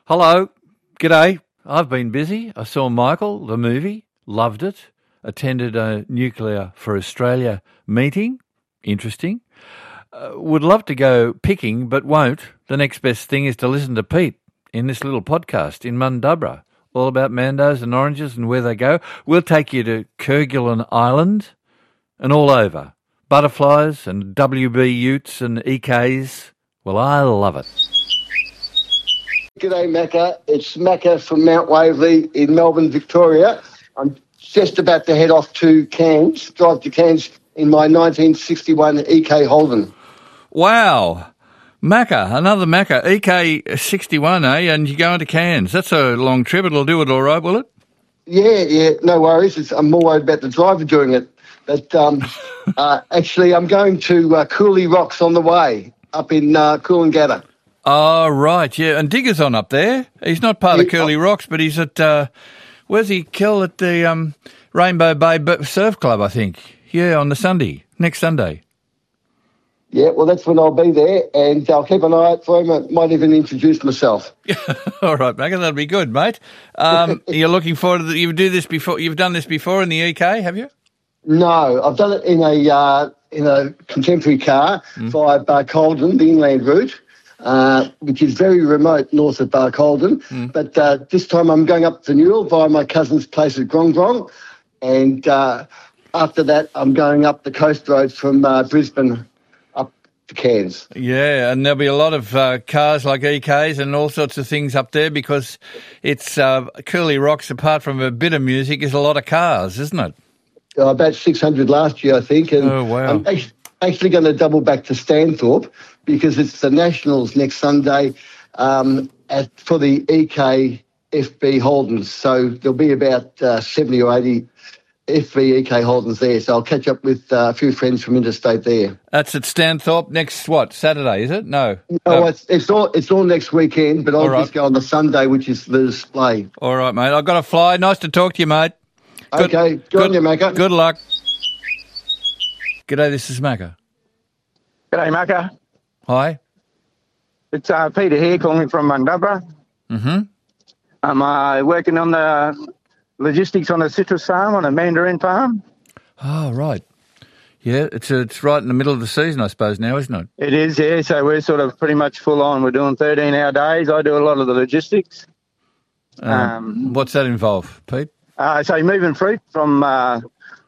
Hello, g'day. I've been busy. I saw Michael, the movie, loved it, attended a Nuclear for Australia meeting, interesting. Would love to go picking, but won't. The next best thing is to listen to Pete in this little podcast in Mundubra, all about mandos and oranges and where they go. We'll take you to Kerguelen Island and all over. Butterflies and WB utes and EKs. Well, I love it. G'day, Macca. It's Macca from Mount Waverley in Melbourne, Victoria. I'm just about to head off to Cairns, drive to Cairns in my 1961 EK Holden. Wow. Macca, another Macca, EK61, eh? And you're going to Cairns. That's a long trip. It'll do it all right, will it? Yeah, no worries. I'm more worried about the driver doing it. But actually, I'm going to Cooley Rocks on the way, up in Coolangatta. Oh, right, yeah. And Digger's on up there. He's not part of Curly Rocks, but he's at, where's he? Kill at the Rainbow Bay Surf Club, I think. Yeah, on the Sunday, next Sunday. Yeah, well, that's when I'll be there, and I'll keep an eye out for him. I might even introduce myself. All right, Macca, that'll be good, mate. You're looking forward to you do this before? You've done this before in the EK, have you? No, I've done it in a contemporary car via Barcaldine, the inland route. Which is very remote north of Barcaldine. But this time I'm going up to Newell via my cousin's place at Grong Grong. And after that, I'm going up the coast roads from Brisbane up to Cairns. Yeah, and there'll be a lot of cars like EKs and all sorts of things up there because it's Curly Rocks, apart from a bit of music, is a lot of cars, isn't it? About 600 last year, I think. And oh, wow. I'm actually going to double back to Stanthorpe because it's the Nationals next Sunday for the EK FB Holdens. So there'll be about 70 or 80 FB EK Holdens there. So I'll catch up with a few friends from interstate there. That's at Stanthorpe next, Saturday, is it? No. No, it's all next weekend, but I'll just go on the Sunday, which is the display. All right, mate. I've got to fly. Nice to talk to you, mate. Okay. Good on you, Macca. Good luck. G'day, this is Macca. G'day, Macca. Hi. It's Peter here calling from Mundubra. Mm-hmm. I'm working on the logistics on a citrus farm, on a mandarin farm. Oh, right. Yeah, it's right in the middle of the season, I suppose, now, isn't it? It is, yeah. So we're sort of pretty much full on. We're doing 13-hour days. I do a lot of the logistics. What's that involve, Pete? So moving fruit from the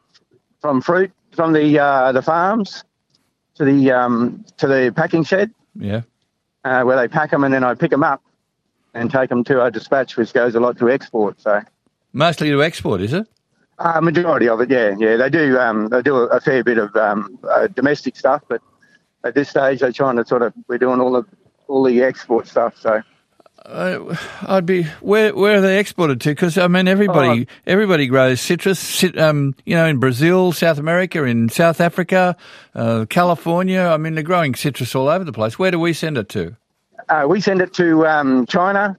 farms to the packing shed. Yeah. Where they pack them, and then I pick them up and take them to our dispatch, which goes a lot to export. So mostly to export, is it? Majority of it, yeah. They do a fair bit of domestic stuff, but at this stage they're trying to we're doing all the export stuff. So. Where are they exported to? Because I mean, everybody grows citrus. In Brazil, South America, in South Africa, California. I mean, they're growing citrus all over the place. Where do we send it to? We send it to China,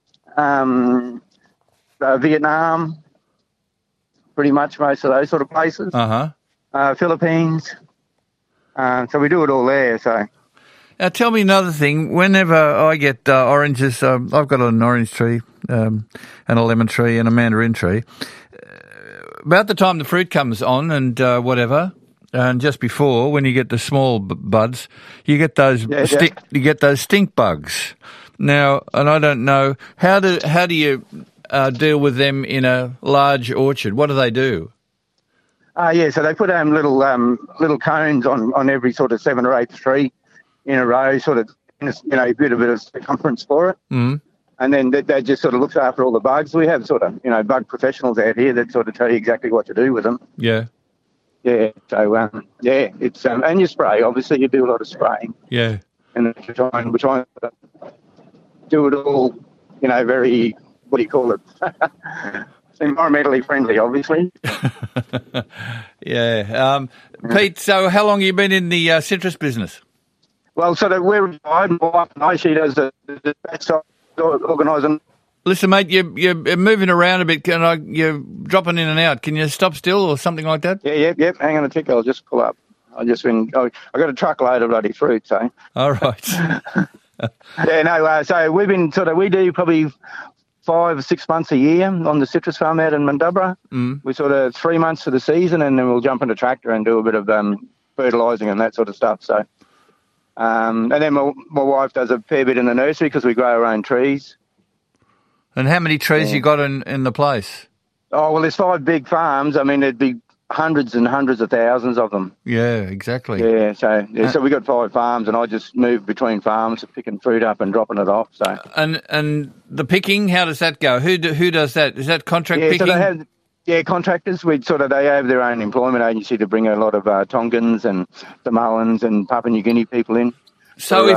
Vietnam, pretty much most of those sort of places. Philippines. So we do it all there. So. Now, tell me another thing. Whenever I get oranges, I've got an orange tree and a lemon tree and a mandarin tree. About the time the fruit comes on and whatever, and just before, when you get the small buds, you get those you get those stink bugs. Now, and I don't know how do you deal with them in a large orchard? What do they do? So they put little cones on every sort of 7 or 8 tree in a row, sort of, a bit of circumference for it. Mm. And then that just sort of looks after all the bugs. We have sort of, bug professionals out here that sort of tell you exactly what to do with them. Yeah. Yeah. So, it's, and you spray, obviously you do a lot of spraying. Yeah. And we're trying to do it all, very, what do you call it? Environmentally friendly, obviously. Yeah. Pete, so how long have you been in the citrus business? Well, so that we're retired. My wife and I, she does the side organising. Listen, mate, you're moving around a bit. You're dropping in and out. Can you stop still or something like that? Yeah. Hang on a tick. I'll just pull up. I got a truckload of bloody fruit, so. All right. Yeah, no. So we do probably 5 or 6 months a year on the citrus farm out in Mundubbera. We sort of 3 months for the season, and then we'll jump in a tractor and do a bit of fertilising and that sort of stuff. So, and then my wife does a fair bit in the nursery because we grow our own trees. And how many trees you got in the place? Oh, well, there's 5 big farms. I mean, there'd be hundreds and hundreds of thousands of them. Yeah, exactly. Yeah, so we got 5 farms, and I just move between farms, picking fruit up and dropping it off. So and the picking, how does that go? Who does that? Is that contract picking? So they have contractors. They have their own employment agency to bring a lot of Tongans and Samoans and Papua New Guinea people in. So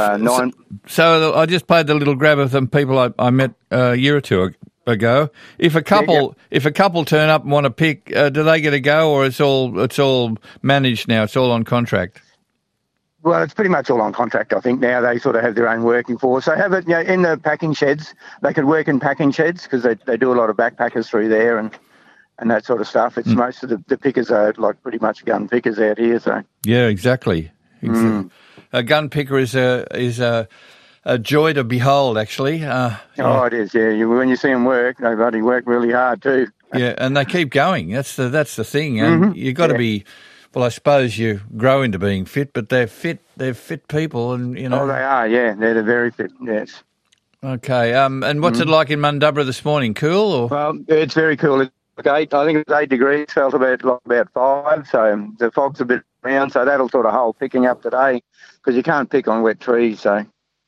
I just played the little grab of some people I met a year or two ago. If a couple turn up and want to pick, do they get a go, or it's all managed now? It's all on contract. Well, it's pretty much all on contract. I think now they sort of have their own working force. They have it, in the packing sheds. They could work in packing sheds because they do a lot of backpackers through there and that sort of stuff. It's most of the pickers are like pretty much gun pickers out here. So yeah, exactly. A gun picker is a joy to behold, actually. Oh, it is. Yeah, when you see them work, they bloody work really hard too. Yeah, and they keep going. That's the thing. And you've got to be. Well, I suppose you grow into being fit, but they're fit. They're fit people, and Oh, they are. Yeah, they're very fit. Yes. Okay. And what's it like in Mundubbera this morning? Cool? Or? Well, it's very cool. It's I think it's 8 degrees. Felt about 5. So the fog's a bit around. So that'll sort of hold picking up today because you can't pick on wet trees. So.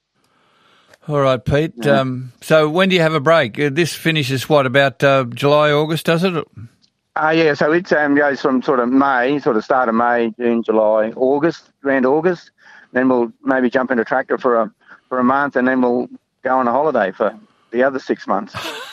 All right, Pete. Yeah. So when do you have a break? This finishes about July, August, does it? Yeah, so it goes from sort of May, sort of start of May, June, July, August, around August. Then we'll maybe jump in a tractor for a month, and then we'll go on a holiday for the other 6 months.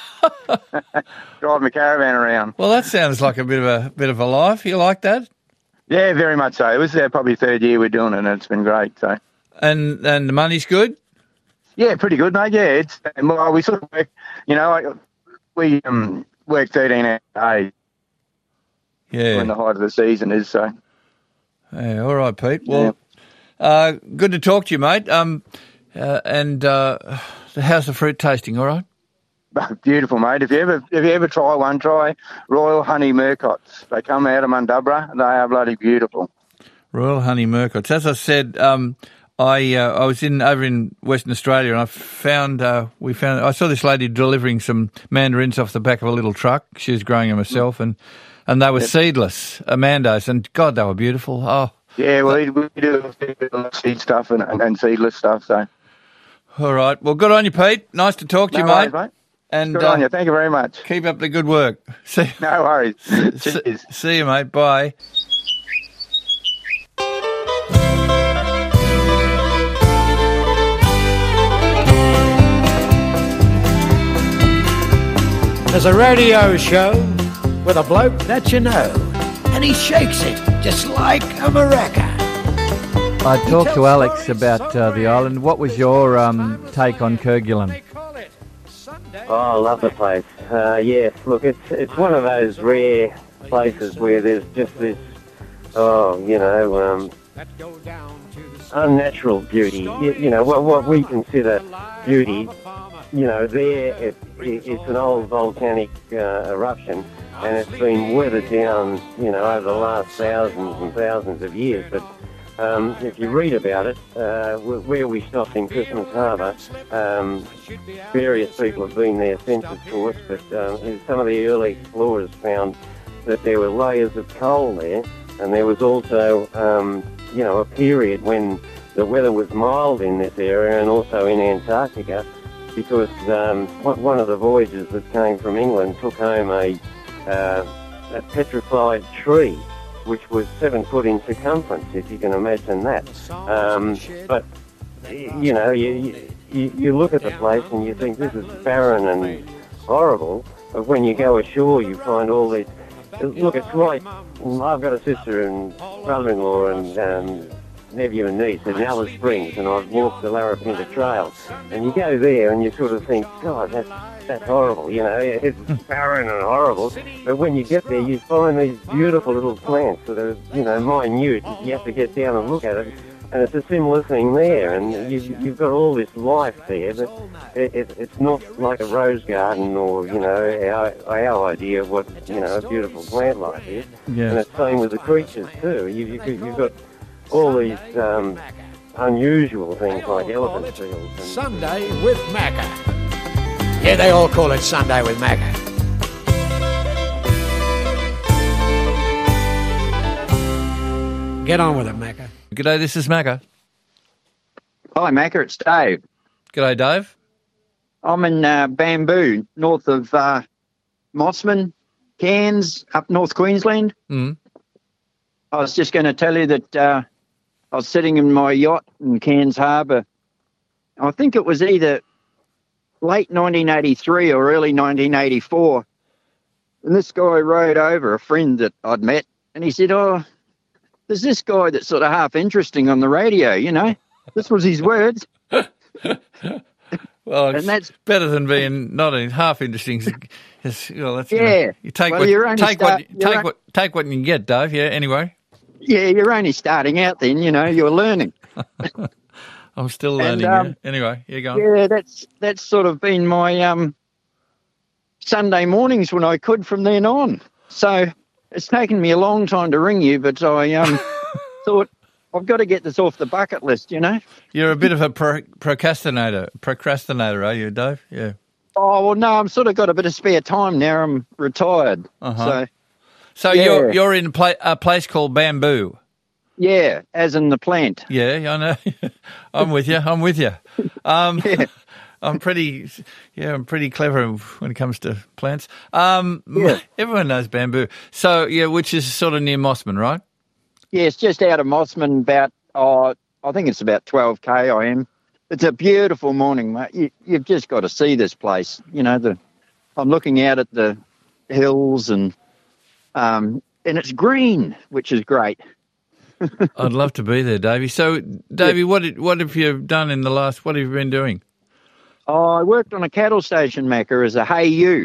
Drive my caravan around. Well, that sounds like a bit of a life. You like that? Yeah, very much so. It was probably 3rd year we're doing it, and it's been great. So. And the money's good? Yeah, pretty good, mate. Yeah, we sort of work. We work 13 hours a day. Yeah. When the height of the season is, so. Yeah, all right, Pete. Well, good to talk to you, mate. And how's the fruit tasting, all right? Beautiful, mate. If you ever try one, try Royal Honey Murcots. They come out of Mundubbera. They are bloody beautiful. Royal Honey Murcots. As I said, I was over in Western Australia, and I saw this lady delivering some mandarins off the back of a little truck. She was growing them herself, and they were seedless, Amandos, and God, they were beautiful. Oh, yeah. Well, we do seed stuff and seedless stuff. So, all right. Well, good on you, Pete. Nice to talk to you, mate. And good on you. Thank you very much. Keep up the good work. No worries. Cheers. See you, mate. Bye. There's a radio show with a bloke that you know, and he shakes it just like a maraca. I talked to Alex about the island. What was your take on Kerguelen? Oh, I love the place. Yes, look, it's one of those rare places where there's just this, unnatural beauty. What we consider beauty. There it's an old volcanic eruption, and it's been weathered down, over the last thousands and thousands of years. But if you read about it, where we stopped in Christmas Harbour, various people have been there since, of course, but some of the early explorers found that there were layers of coal there, and there was also, a period when the weather was mild in this area and also in Antarctica, because one of the voyagers that came from England took home a petrified tree, which was 7 foot in circumference, if you can imagine that. But, you look at the place and you think this is barren and horrible, but when you go ashore you find all these... Look, it's like... I've got a sister and brother-in-law and nephew and niece in Alice Springs, and I've walked the Larapinta Trail, and you go there and you sort of think, God, that's horrible, it's barren and horrible, but when you get there you find these beautiful little plants that are, minute. You have to get down and look at it. And it's a similar thing there, and you've got all this life there, but it's not like a rose garden or, our idea of what, a beautiful plant life is. Yeah. And it's the same with the creatures too. You've got all these unusual things like elephant seals. And Sunday with Macca. Yeah, they all call it Sunday with Macca. Get on with it, Macca. G'day, this is Macca. Hi, Macca, it's Dave. G'day, Dave. I'm in Bamboo, north of Mossman, Cairns, up North Queensland. Mm. I was just going to tell you that I was sitting in my yacht in Cairns Harbour. I think it was either late 1983 or early 1984. And this guy rode over, a friend that I'd met, and he said, "Oh, there's this guy that's sort of half interesting on the radio, This was his words. Well, it's And that's- better than being not half interesting. That's, Yeah. you take Well, what you're only take what start- take what you can get, Dave. Yeah. Anyway, Yeah, you're only starting out then, you're learning. I'm still learning. And, Anyway, you go. Yeah, that's sort of been my Sunday mornings when I could from then on. So it's taken me a long time to ring you, but I thought I've got to get this off the bucket list, You're a bit of a procrastinator, are you, Dave? Yeah. Oh, well, no, I've sort of got a bit of spare time now. I'm retired. Uh-huh. So Yeah. you're in a place called Bamboo. Yeah, as in the plant. Yeah, I know. I'm with you. Yeah. I'm pretty clever when it comes to plants. Yeah. Everyone knows Bamboo. So, yeah, which is sort of near Mossman, right? Yeah, it's just out of Mossman, about, I think it's about 12K I am. It's a beautiful morning, mate. You've just got to see this place. I'm looking out at the hills and it's green, which is great. I'd love to be there, Davey. So, Davey, what have you done in the last, what have you been doing? Oh, I worked on a cattle station, Macca, as a hey you.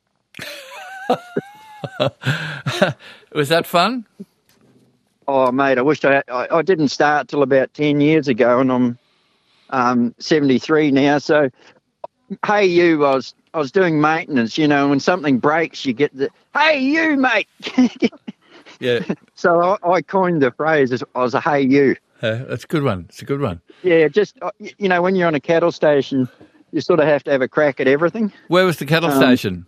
Was that fun? Oh, mate, I wished I didn't start till about 10 years ago, and I'm 73 now. So, hey you, I was doing maintenance. When something breaks, you get the hey you, mate. Yeah. So I coined the phrase as I was a hey you. That's a good one. It's a good one. Yeah, just when you're on a cattle station, you sort of have to have a crack at everything. Where was the cattle station?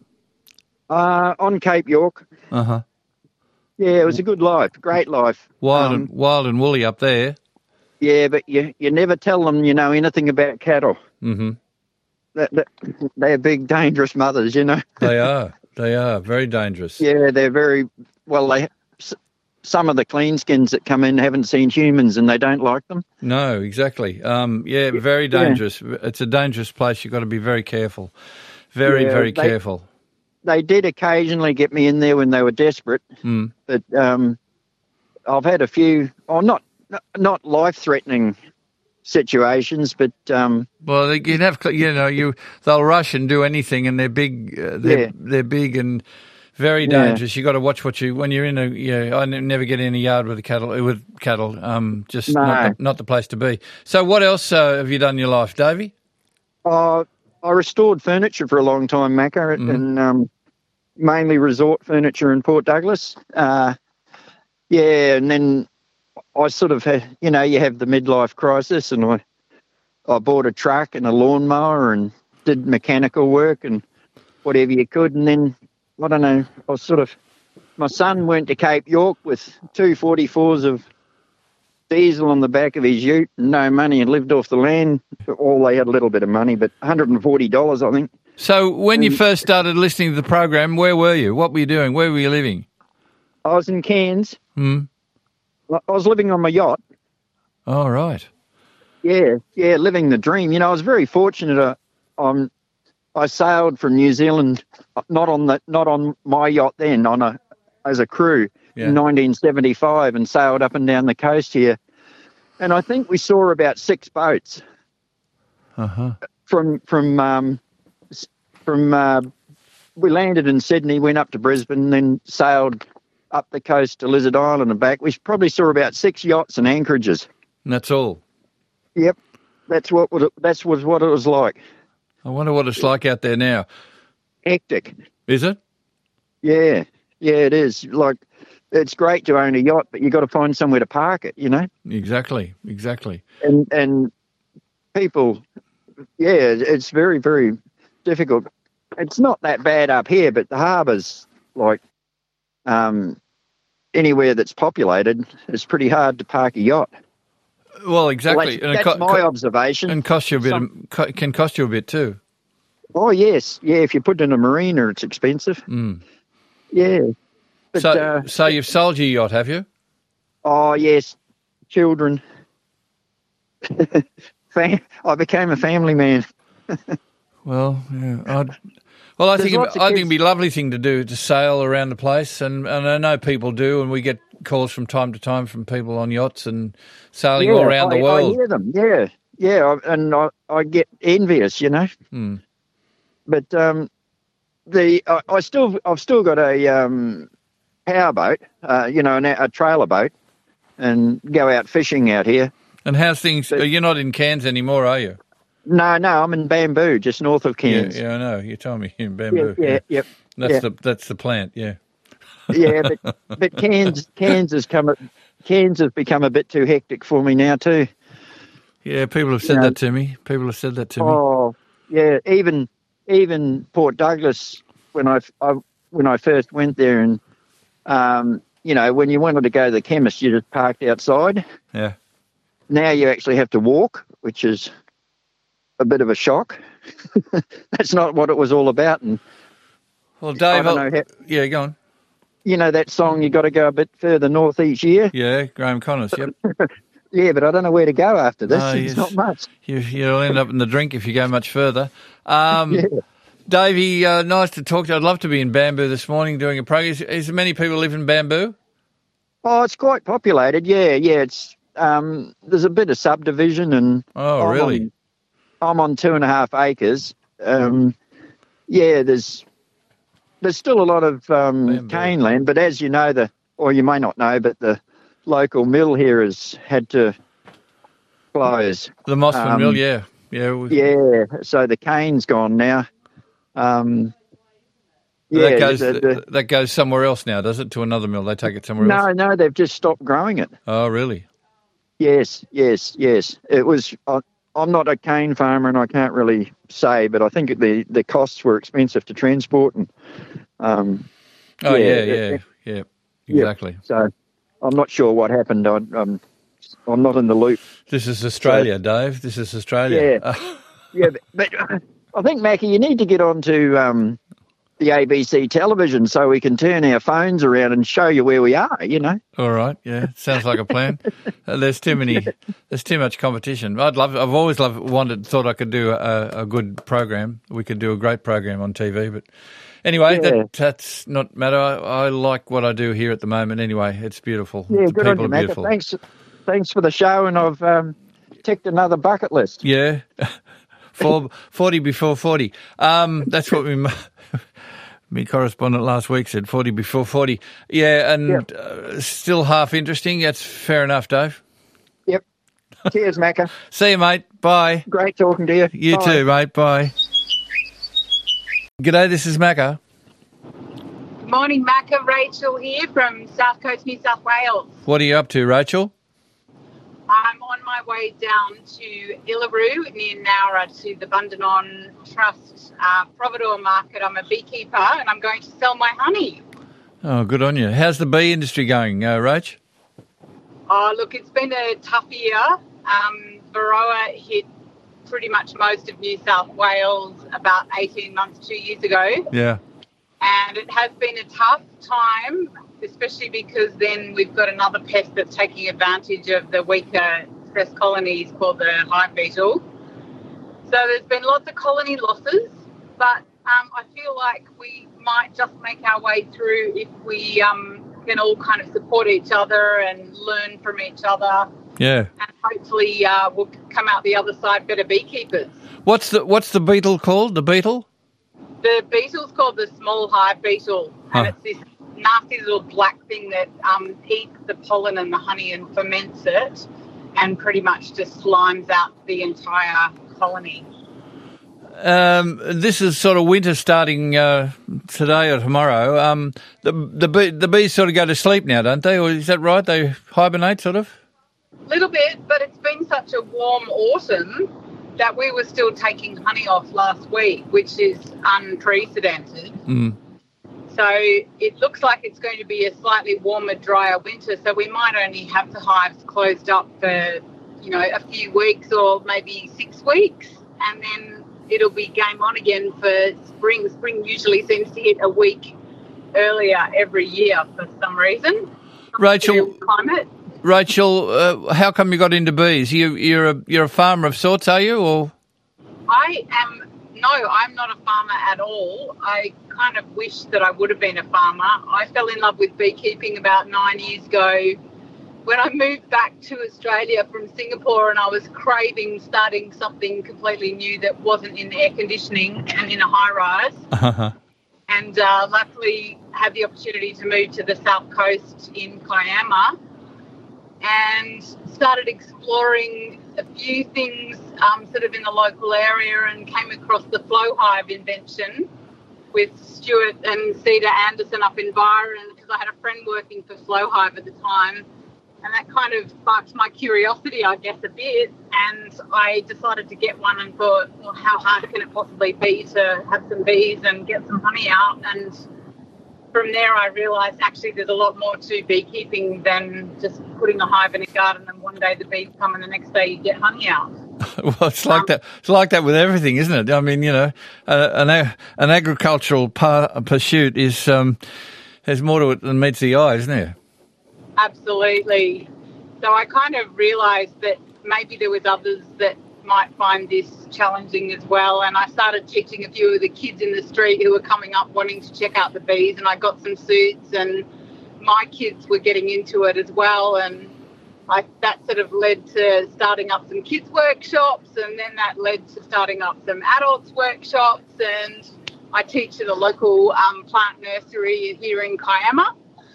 On Cape York. Uh-huh. Yeah, it was a good life, great life. Wild and woolly up there. Yeah, but you never tell them anything about cattle. Mm-hmm. They're big, dangerous mothers, They are very dangerous. Yeah, they're very well. Some of the cleanskins that come in haven't seen humans and they don't like them. No, exactly. Very dangerous. Yeah. It's a dangerous place. You've got to be very careful. Very careful. They did occasionally get me in there when they were desperate, but I've had a few, not life-threatening situations, but well, you'd have, they'll rush and do anything, and they're big. They're big and very dangerous. You got to watch when you're in I never get in a yard with cattle. Just no. not the place to be. So, what else have you done in your life, Davey? I restored furniture for a long time, Macca, and mainly resort furniture in Port Douglas. And then I sort of had, you have the midlife crisis, and I bought a truck and a lawnmower and did mechanical work and whatever you could. And then, I don't know, my son went to Cape York with 244s of diesel on the back of his ute and no money, and lived off the land. All they had a little bit of money, but $140, I think. So when you first started listening to the program, where were you? What were you doing? Where were you living? I was in Cairns. I was living on my yacht. Oh, right. Yeah, living the dream. I was very fortunate. I sailed from New Zealand, not on my yacht then, as a crew in 1975, and sailed up and down the coast here. And I think we saw about 6 boats. From we landed in Sydney, went up to Brisbane, then sailed up the coast to Lizard Island and back. We probably saw about 6 yachts and anchorages. And that's all. Yep, that's what it was like. I wonder what it's like out there now. Hectic. Is it? Yeah, it is. Like, it's great to own a yacht, but you got to find somewhere to park it. You know. Exactly. And people, yeah, it's very, very difficult. It's not that bad up here, but the harbour's like anywhere that's populated, it's pretty hard to park a yacht. Well, exactly. Well, that's my observation. And cost you a bit. Can cost you a bit too. Oh yes, yeah. If you put it in a marina, it's expensive. Mm. Yeah. But, so you've sold your yacht, have you? Oh yes, children. I became a family man. Well, yeah. I think it'd be a lovely thing to do, to sail around the place, and I know people do, and we get calls from time to time from people on yachts and sailing all around the world. I hear them, yeah, and I get envious, you know. Mm. But I've still got a powerboat, a trailer boat, and go out fishing out here. And how's things? You're not in Cairns anymore, are you? No, I'm in Bamboo, just north of Cairns. Yeah, I know. You told me in Bamboo. Yeah. That's the plant. Yeah. Yeah, but Cairns has become a bit too hectic for me now too. Yeah, people have said that to me. Oh, yeah. Even Port Douglas, when I first went there, and when you wanted to go to the chemist, you just parked outside. Yeah. Now you actually have to walk, which is a bit of a shock. That's not what it was all about. And well, Dave, yeah, go on. You know that song, "You got to go a bit further north each year"? Yeah, Graham Connors, yep. Yeah, but I don't know where to go after this. It's not much. You'll end up in the drink if you go much further. Davey, nice to talk to you. I'd love to be in Bamboo this morning doing a program. Is there many people live in Bamboo? Oh, it's quite populated, yeah. It's there's a bit of subdivision, and really? I'm on 2.5 acres. There's still a lot of cane land, but as you know, or you may not know, but the local mill here has had to close. The Mossman Mill, yeah. Yeah, so the cane's gone now. That goes somewhere else now, does it? To another mill? They take it somewhere else? No, they've just stopped growing it. Oh, really? Yes. It was. I'm not a cane farmer, and I can't really say, but I think the costs were expensive to transport. And yeah, exactly. So I'm not sure what happened. I'm not in the loop. This is Australia, Dave. This is Australia. Yeah, but I think, Mackie, you need to get onto the ABC television so we can turn our phones around and show you where we are, you know. All right, yeah, sounds like a plan. There's too much competition. I've always thought I could do a good program. We could do a great program on TV, but anyway, that's not matter. I like what I do here at the moment anyway. It's beautiful. Yeah, the good people on you, are beautiful. Thanks for the show, and I've ticked another bucket list. Yeah, 40 before 40. That's what my correspondent last week said, 40 before 40. Yeah, and still half interesting. That's fair enough, Dave. Yep. Cheers, Macca. See you, mate. Bye. Great talking to you. You too, mate. Bye. G'day, this is Macca. Good morning, Macca. Rachel here from South Coast, New South Wales. What are you up to, Rachel? I'm on my way down to Illaroo near Nowra to the Bundanon Trust Providore Market. I'm a beekeeper and I'm going to sell my honey. Oh, good on you. How's the bee industry going, Rach? Oh, look, it's been a tough year. Varroa hit pretty much most of New South Wales about 18 months, 2 years ago. Yeah. And it has been a tough time, especially because then we've got another pest that's taking advantage of the weaker stress colonies called the hive beetle. So there's been lots of colony losses, but I feel like we might just make our way through if we can all kind of support each other and learn from each other. Yeah. And hopefully we'll come out the other side better beekeepers. What's the beetle called, the beetle? The beetle's called the small hive beetle, and it's this nasty little black thing that eats the pollen and the honey and ferments it. and pretty much just slimes out the entire colony. This is sort of winter starting today or tomorrow. The bees sort of go to sleep now, don't they? Or is that right? They hibernate, sort of? A little bit, but it's been such a warm autumn that we were still taking honey off last week, which is unprecedented. Mm. So it looks like it's going to be a slightly warmer, drier winter. So we might only have the hives closed up for, you know, a few weeks or maybe 6 weeks, and then it'll be game on again for spring. Spring usually seems to hit a week earlier every year for some reason. Rachel, climate. Rachel, how come you got into bees? You're a farmer of sorts, are you? Or I'm not a farmer at all. I kind of wish that I would have been a farmer. I fell in love with beekeeping about 9 years ago when I moved back to Australia from Singapore, and I was craving starting something completely new that wasn't in air conditioning and in a high-rise. Uh-huh. And luckily had the opportunity to move to the south coast in Kiama and started exploring a few things sort of in the local area, and came across the flow hive invention with Stuart and Cedar Anderson up in Byron, because I had a friend working for Flow Hive at the time, and that kind of sparked my curiosity, I guess, a bit, and I decided to get one and thought, well, how hard can it possibly be to have some bees and get some honey out? And from there I realised actually there's a lot more to beekeeping than just putting a hive in a garden and one day the bees come and the next day you get honey out. Well, it's like that. It's like that with everything, isn't it? I mean, you know, an agricultural pursuit is there's more to it than meets the eye, isn't there? Absolutely. So I kind of realised that maybe there was others that might find this challenging as well, and I started teaching a few of the kids in the street who were coming up wanting to check out the bees, and I got some suits, and my kids were getting into it as well, and that sort of led to starting up some kids workshops, and then that led to starting up some adults workshops, and I teach at a local plant nursery here in Kiama.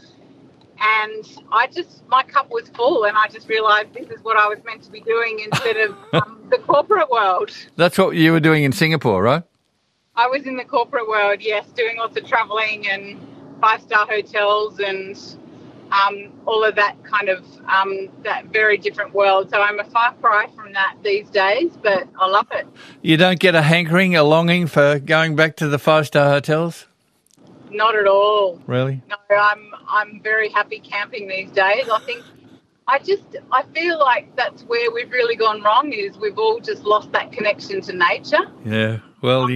And my cup was full, and I just realised this is what I was meant to be doing instead of the corporate world. That's what you were doing in Singapore, right? I was in the corporate world, yes, doing lots of travelling and 5-star hotels and all of that kind of that very different world. So I'm a far cry from that these days, but I love it. You don't get a hankering, a longing for going back to the 5-star hotels? Not at all. Really? No, I'm very happy camping these days. I feel like that's where we've really gone wrong, is we've all just lost that connection to nature. Yeah. Well,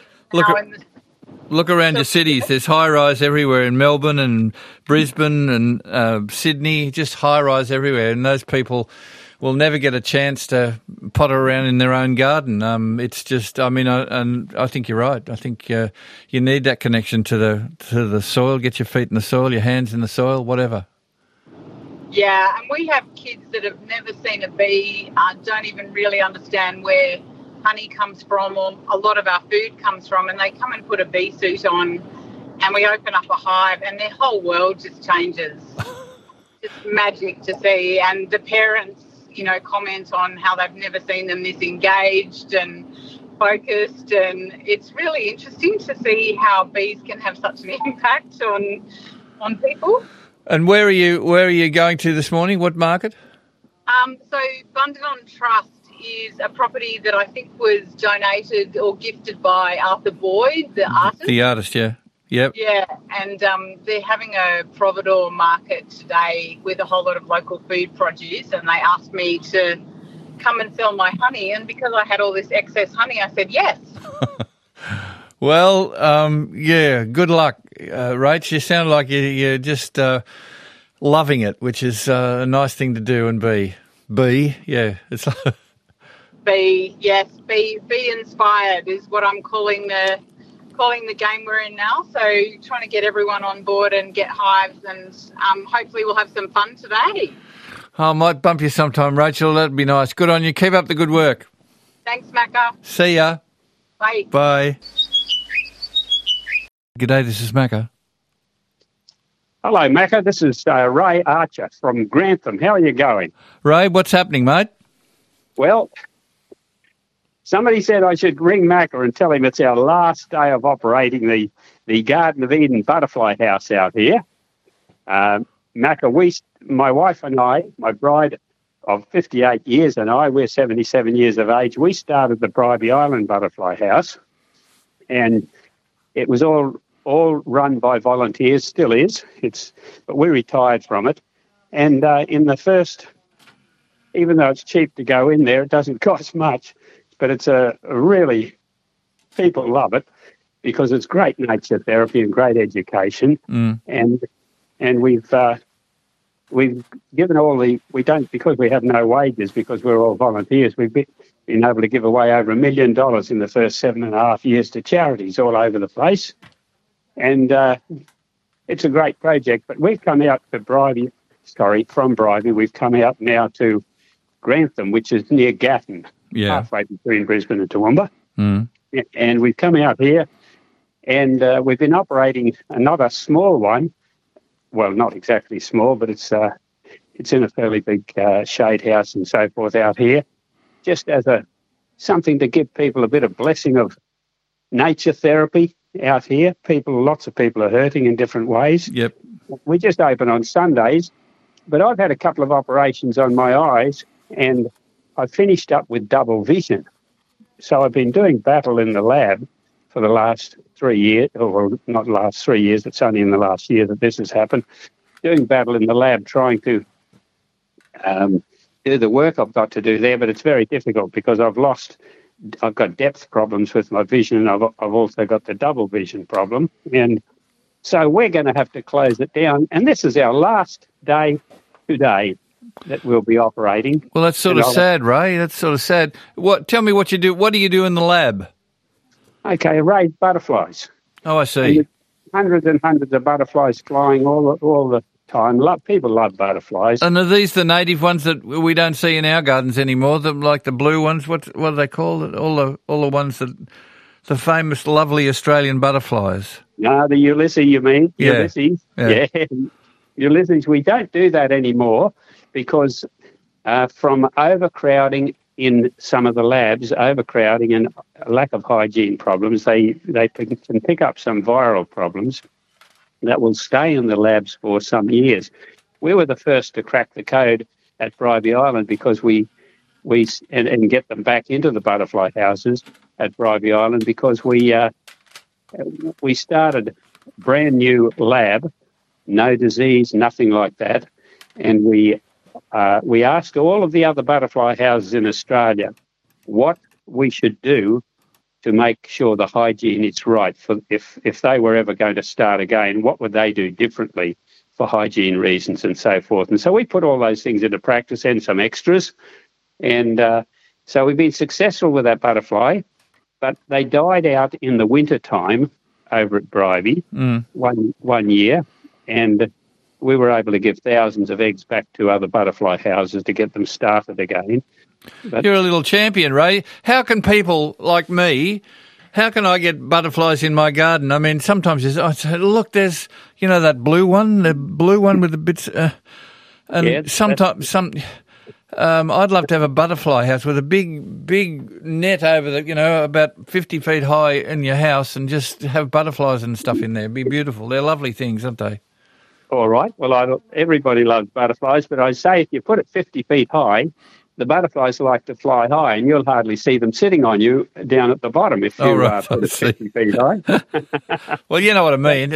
look around your cities. There's high-rise everywhere in Melbourne and Brisbane and Sydney, just high-rise everywhere. And those people will never get a chance to potter around in their own garden. It's just, I mean, and I think you're right. I think you need that connection to the soil. Get your feet in the soil, your hands in the soil, whatever. Yeah, and we have kids that have never seen a bee, don't even really understand where honey comes from, or a lot of our food comes from, and they come and put a bee suit on, and we open up a hive, and their whole world just changes. It's magic to see, and the parents, you know, comment on how they've never seen them this engaged and focused, and it's really interesting to see how bees can have such an impact on people. And where are you going to this morning? What market? So Bundanon Trust is a property that I think was donated or gifted by Arthur Boyd, the artist. The artist, yeah. Yep. Yeah, and they're having a providor market today with a whole lot of local food produce, and they asked me to come and sell my honey, and because I had all this excess honey, I said yes. Well, yeah, good luck, Rach. You sound like you're just loving it, which is a nice thing to do and be. Yeah. It's be inspired is what I'm calling the game we're in now. So trying to get everyone on board and get hives, and hopefully we'll have some fun today. I might bump you sometime, Rachel. That'd be nice. Good on you. Keep up the good work. Thanks, Macca. See ya. Bye. Bye. G'day, this is Macca. Hello, Macca. This is Ray Archer from Grantham. How are you going? Ray, what's happening, mate? Well, somebody said I should ring Macca and tell him it's our last day of operating the Garden of Eden butterfly house out here. Macca, my wife and I, my bride of 58 years and we're 77 years of age, we started the Bribie Island Butterfly House, and it was all run by volunteers, still is. But we retired from it. And in the first, even though it's cheap to go in there, it doesn't cost much, but it's a really, people love it because it's great nature therapy and great education. And we've given because we have no wages, because we're all volunteers, we've been able to give away over $1 million in the first 7.5 years to charities all over the place. And it's a great project, but we've come out to from Bribie, we've come out now to Grantham, which is near Gatton, halfway between Brisbane and Toowoomba. And we've come out here, and we've been operating another small one. Well, not exactly small, but it's in a fairly big shade house and so forth out here, just as something to give people a bit of blessing of nature therapy out here. Lots of people are hurting in different ways. Yep. We just open on Sundays, but I've had a couple of operations on my eyes, and I finished up with double vision. So I've been doing battle in the lab for the last 3 years, or not last 3 years, it's only in the last year that this has happened, doing battle in the lab, trying to do the work I've got to do there, but it's very difficult because I've got depth problems with my vision, and I've also got the double vision problem. And so we're going to have to close it down. And this is our last day today that we'll be operating. Well, that's sort of sad, Ray. That's sort of sad. Tell me what you do. What do you do in the lab? Okay, raise butterflies. Oh, I see. And hundreds and hundreds of butterflies flying all the time. People love butterflies. And are these the native ones that we don't see in our gardens anymore? Like the blue ones? What do they call it? All the ones the famous, lovely Australian butterflies. No, the Ulysses, you mean? Yeah. Ulysses. Yeah. Ulysses. We don't do that anymore because from overcrowding in some of the labs, overcrowding and lack of hygiene problems, they can pick up some viral problems that will stay in the labs for some years. We were the first to crack the code at Bribie Island because we get them back into the butterfly houses at Bribie Island because we started a brand new lab, no disease, nothing like that, and we asked all of the other butterfly houses in Australia what we should do to make sure the hygiene is right. For if they were ever going to start again, what would they do differently for hygiene reasons and so forth? And so we put all those things into practice and some extras. And so we've been successful with that butterfly, but they died out in the winter time over at Bribie one year, and we were able to give thousands of eggs back to other butterfly houses to get them started again. But you're a little champion, Ray. How can people like me, how can I get butterflies in my garden? I mean, sometimes I say, look, there's, that blue one with the bits, sometimes I'd love to have a butterfly house with a big net over about 50 feet high in your house and just have butterflies and stuff in there. It'd be beautiful. They're lovely things, aren't they? All right. Well, everybody loves butterflies, but I say if you put it 50 feet high, the butterflies like to fly high, and you'll hardly see them sitting on you down at the bottom if you put it 50 feet high. Well, you know what I mean.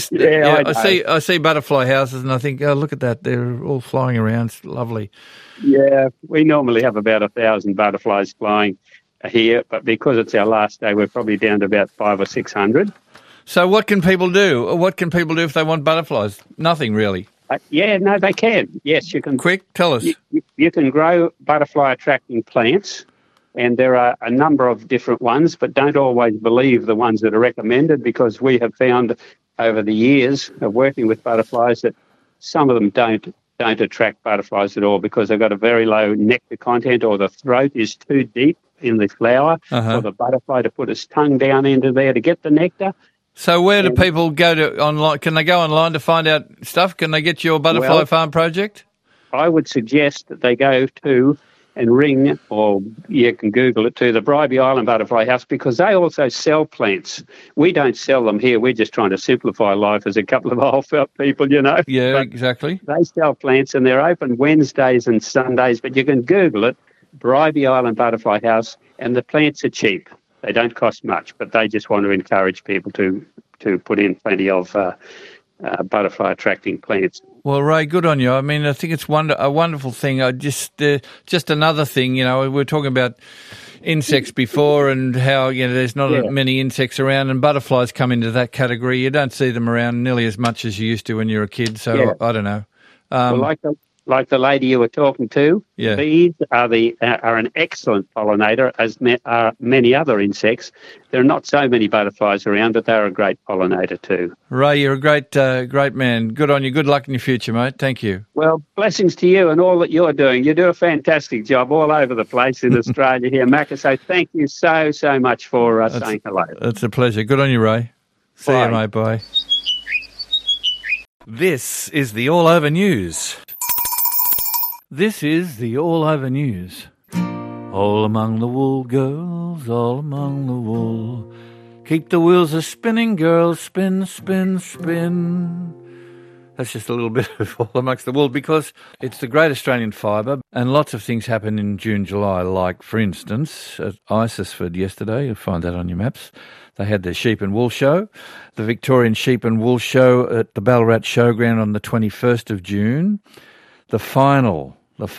I see butterfly houses, and I think, oh, look at that. They're all flying around. It's lovely. Yeah, we normally have about 1,000 butterflies flying here, but because it's our last day, we're probably down to about 500 or 600. So what can people do? What can people do if they want butterflies? Nothing, really. No, they can. Yes, you can. Quick, tell us. You can grow butterfly-attracting plants, and there are a number of different ones, but don't always believe the ones that are recommended because we have found over the years of working with butterflies that some of them don't attract butterflies at all because they've got a very low nectar content, or the throat is too deep in the flower for the butterfly to put its tongue down into there to get the nectar. So where do people go to online? Can they go online to find out stuff? Can they get your butterfly farm project? I would suggest that they go to and ring, or you can Google it too, the Bribie Island Butterfly House, because they also sell plants. We don't sell them here. We're just trying to simplify life as a couple of old felt people, you know. Yeah, but exactly. They sell plants and they're open Wednesdays and Sundays, but you can Google it, Bribie Island Butterfly House, and the plants are cheap. They don't cost much, but they just want to encourage people to put in plenty of butterfly attracting plants. Well, Ray, good on you. I mean, I think it's a wonderful thing. Just another thing, you know, we were talking about insects before and how, you know, there's not many insects around, and butterflies come into that category. You don't see them around nearly as much as you used to when you were a kid, so I don't know. Well, like the lady you were talking to, bees are an excellent pollinator, as are many other insects. There are not so many butterflies around, but they're a great pollinator too. Ray, you're a great man. Good on you. Good luck in your future, mate. Thank you. Well, blessings to you and all that you're doing. You do a fantastic job all over the place in Australia here, Macca. So thank you so much for saying hello. It's a pleasure. Good on you, Ray. See you, mate. Bye. This is the All Over News. This is the All Over News. All among the wool, girls, all among the wool. Keep the wheels a-spinning, girls, spin, spin, spin. That's just a little bit of all amongst the wool, because it's the great Australian fibre, and lots of things happen in June, July, like, for instance, at Isisford yesterday, you'll find that on your maps, they had their Sheep and Wool Show, the Victorian Sheep and Wool Show at the Ballarat Showground on the 21st of June, the final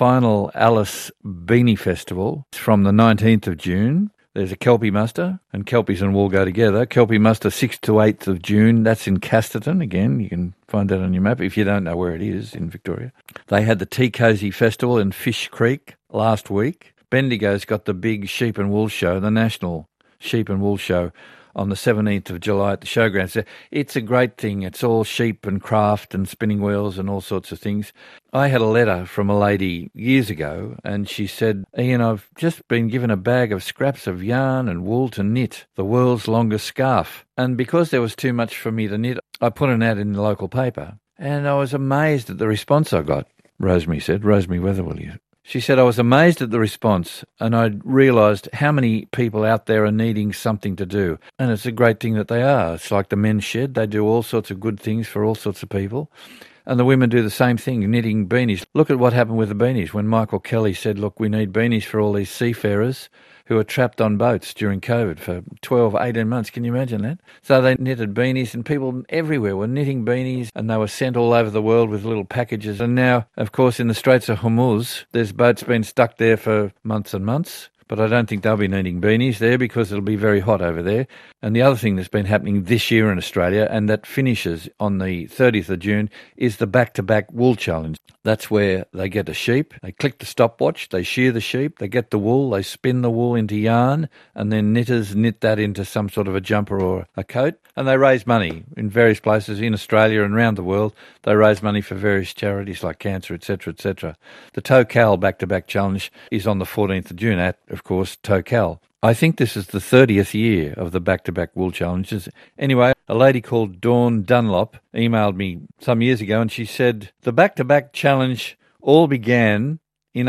Alice Beanie Festival from the 19th of June. There's a Kelpie Muster, and Kelpies and wool go together. Kelpie Muster 6th to 8th of June. That's in Casterton. Again, you can find that on your map if you don't know where it is in Victoria. They had the Tea Cosy Festival in Fish Creek last week. Bendigo's got the big Sheep and Wool Show, the National Sheep and Wool Show, on the 17th of July at the showground. So it's a great thing. It's all sheep and craft and spinning wheels and all sorts of things. I had a letter from a lady years ago, and she said, Ian, I've just been given a bag of scraps of yarn and wool to knit the world's longest scarf. And because there was too much for me to knit, I put an ad in the local paper. And I was amazed at the response I got, Rosemary said. Rosemary Weatherwell. She said, I was amazed at the response, and I realised how many people out there are needing something to do. And it's a great thing that they are. It's like the Men's Shed. They do all sorts of good things for all sorts of people. And the women do the same thing, knitting beanies. Look at what happened with the beanies when Michael Kelly said, look, we need beanies for all these seafarers who are trapped on boats during COVID for 12, 18 months. Can you imagine that? So they knitted beanies, and people everywhere were knitting beanies, and they were sent all over the world with little packages. And now, of course, in the Straits of Hormuz, there's boats been stuck there for months and months. But I don't think they'll be needing beanies there because it'll be very hot over there. And the other thing that's been happening this year in Australia, and that finishes on the 30th of June, is the back-to-back wool challenge. That's where they get a sheep, they click the stopwatch, they shear the sheep, they get the wool, they spin the wool into yarn, and then knitters knit that into some sort of a jumper or a coat. And they raise money in various places in Australia and around the world. They raise money for various charities like cancer, etc., etc. The Tocal back-to-back challenge is on the 14th of June at, of course, Tocal. I think this is the 30th year of the back-to-back wool challenges. Anyway, a lady called Dawn Dunlop emailed me some years ago, and she said, the back-to-back challenge all began in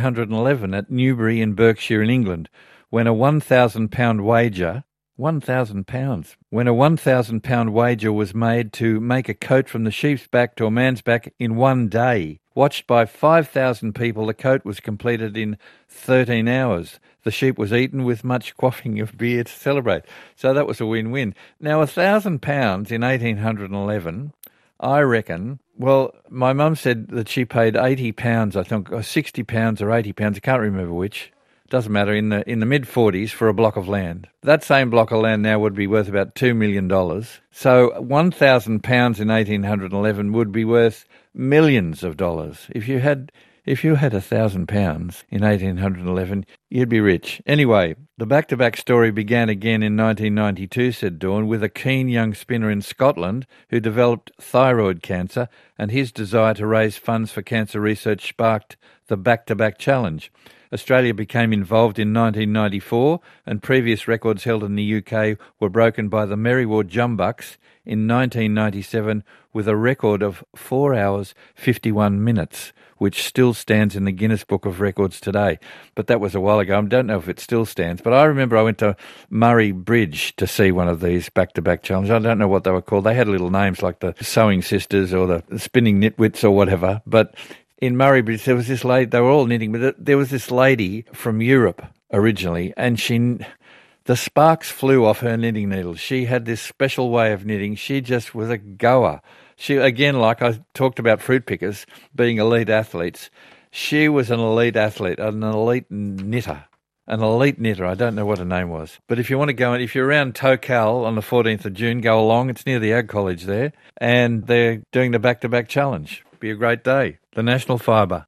1811 at Newbury in Berkshire in England, when a £1,000 wager, £1,000, when a £1,000 wager was made to make a coat from the sheep's back to a man's back in one day. Watched by 5,000 people, the coat was completed in 13 hours. The sheep was eaten with much quaffing of beer to celebrate. So that was a win-win. Now, £1,000 in 1811, I reckon, well, my mum said that she paid £80, I think, or £60 or £80, I can't remember which. Doesn't matter, in the mid-40s for a block of land. That same block of land now would be worth about $2 million. So £1,000 in 1811 would be worth millions of dollars. If you had £1,000 in 1811, you'd be rich. Anyway, the back-to-back story began again in 1992, said Dawn, with a keen young spinner in Scotland who developed thyroid cancer, and his desire to raise funds for cancer research sparked the back-to-back challenge. Australia became involved in 1994, and previous records held in the UK were broken by the Merriward Jumbucks in 1997 with a record of 4 hours 51 minutes, which still stands in the Guinness Book of Records today. But that was a while ago. I don't know if it still stands. But I remember I went to Murray Bridge to see one of these back-to-back challenges. I don't know what they were called. They had little names like the Sewing Sisters or the Spinning Nitwits or whatever. But in Murray Bridge, there was this lady, they were all knitting, but there was this lady from Europe originally, and the sparks flew off her knitting needles. She had this special way of knitting. She just was a goer. She, again, like I talked about fruit pickers being elite athletes, she was an elite athlete, an elite knitter. An elite knitter. I don't know what her name was. But if you want to go, if you're around Tocal on the 14th of June, go along. It's near the Ag College there. And they're doing the back-to-back challenge. Be a great day. The National Fibre.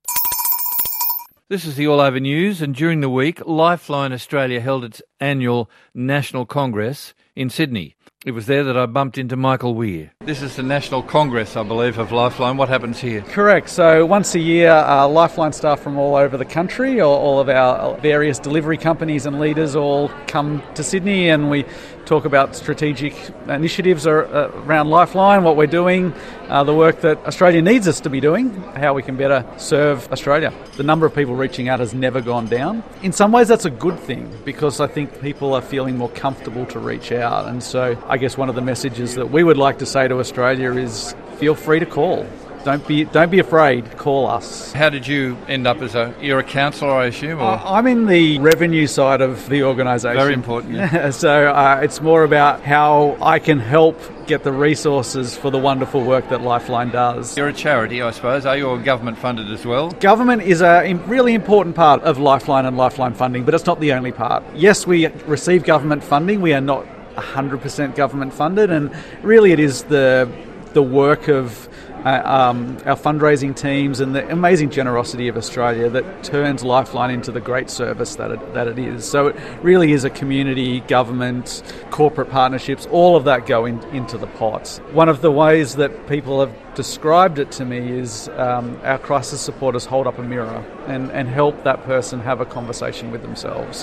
This is the All Over News, and during the week, Lifeline Australia held its annual National Congress in Sydney. It was there that I bumped into Michael Weir. This is the National Congress, I believe, of Lifeline. What happens here? Correct. So once a year, Lifeline staff from all over the country, or all of our various delivery companies and leaders all come to Sydney, and we talk about strategic initiatives around Lifeline, what we're doing, the work that Australia needs us to be doing, how we can better serve Australia. The number of people reaching out has never gone down. In some ways, that's a good thing, because I think people are feeling more comfortable to reach out. And so I guess one of the messages that we would like to say to Australia is feel free to call. Don't be afraid. Call us. How did you end up you're a counsellor, I assume? Or? I'm in the revenue side of the organisation. Very important. Yeah. So it's more about how I can help get the resources for the wonderful work that Lifeline does. You're a charity, I suppose. Are you government funded as well? Government is a really important part of Lifeline and Lifeline funding, but it's not the only part. Yes, we receive government funding. We are not 100% government funded, and really it is the work of our fundraising teams and the amazing generosity of Australia that turns Lifeline into the great service that it is. So it really is a community, government, corporate partnerships, all of that go into the pot. One of the ways that people have described it to me is our crisis supporters hold up a mirror and help that person have a conversation with themselves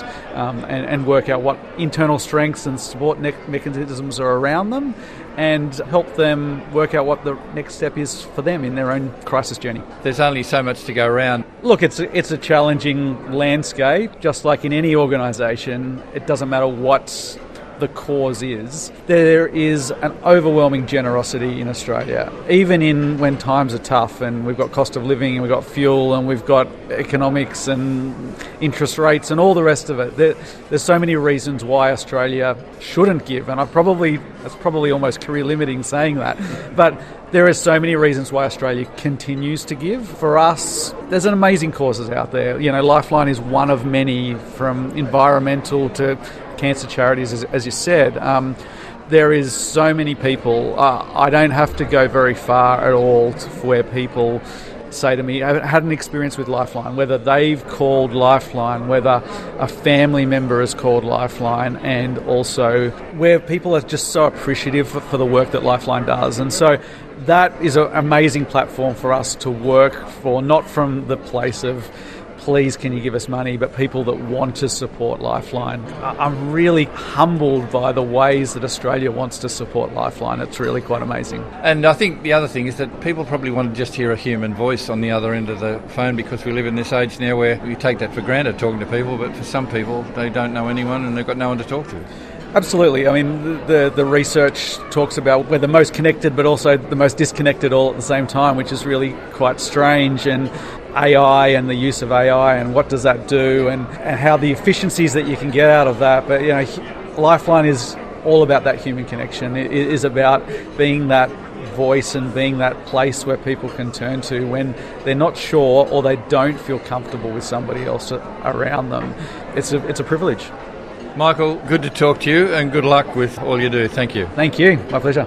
and work out what internal strengths and support mechanisms are around them, and help them work out what the next step is for them in their own crisis journey. There's only so much to go around. Look, it's a challenging landscape. Just like in any organisation, it doesn't matter what the cause is. There is an overwhelming generosity in Australia, even when times are tough and we've got cost of living and we've got fuel and we've got economics and interest rates and all the rest of it. There's so many reasons why Australia shouldn't give, and it's probably almost career limiting saying that, but there are so many reasons why Australia continues to give. For us, there's an amazing causes out there. You know, Lifeline is one of many, from environmental to cancer charities, as you said. There is so many people. I don't have to go very far at all for where people say to me, I had an experience with Lifeline, whether they've called Lifeline, whether a family member has called Lifeline, and also where people are just so appreciative for the work that Lifeline does. And so that is an amazing platform for us to work for, not from the place of please can you give us money, but people that want to support Lifeline. I'm really humbled by the ways that Australia wants to support Lifeline. It's really quite amazing. And I think the other thing is that people probably want to just hear a human voice on the other end of the phone, because we live in this age now where we take that for granted, talking to people, but for some people they don't know anyone and they've got no one to talk to. Absolutely. I mean, the research talks about we're the most connected but also the most disconnected all at the same time, which is really quite strange. And AI and the use of AI and what does that do, and how the efficiencies that you can get out of that. But, you know, Lifeline is all about that human connection. It is about being that voice and being that place where people can turn to when they're not sure or they don't feel comfortable with somebody else around them. It's a privilege. Michael, good to talk to you and good luck with all you do. Thank you. Thank you. My pleasure.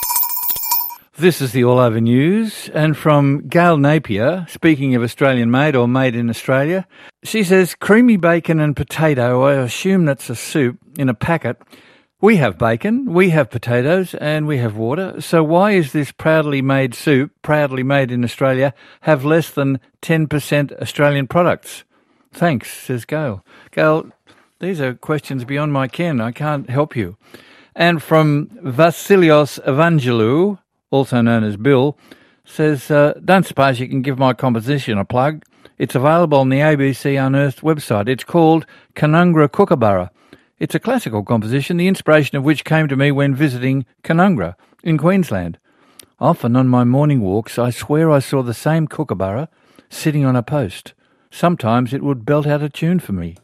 This is the All Over News, and from Gail Napier, speaking of Australian made or made in Australia, she says, creamy bacon and potato, I assume that's a soup, in a packet. We have bacon, we have potatoes, and we have water, so why is this proudly made soup, proudly made in Australia, have less than 10% Australian products? Thanks, says Gail. Gail, these are questions beyond my ken. I can't help you. And from Vasilios Evangelou, also known as Bill, says, don't suppose you can give my composition a plug? It's available on the ABC Unearthed website. It's called Canungra Kookaburra. It's a classical composition, the inspiration of which came to me when visiting Canungra in Queensland. Often on my morning walks, I swear I saw the same kookaburra sitting on a post. Sometimes it would belt out a tune for me.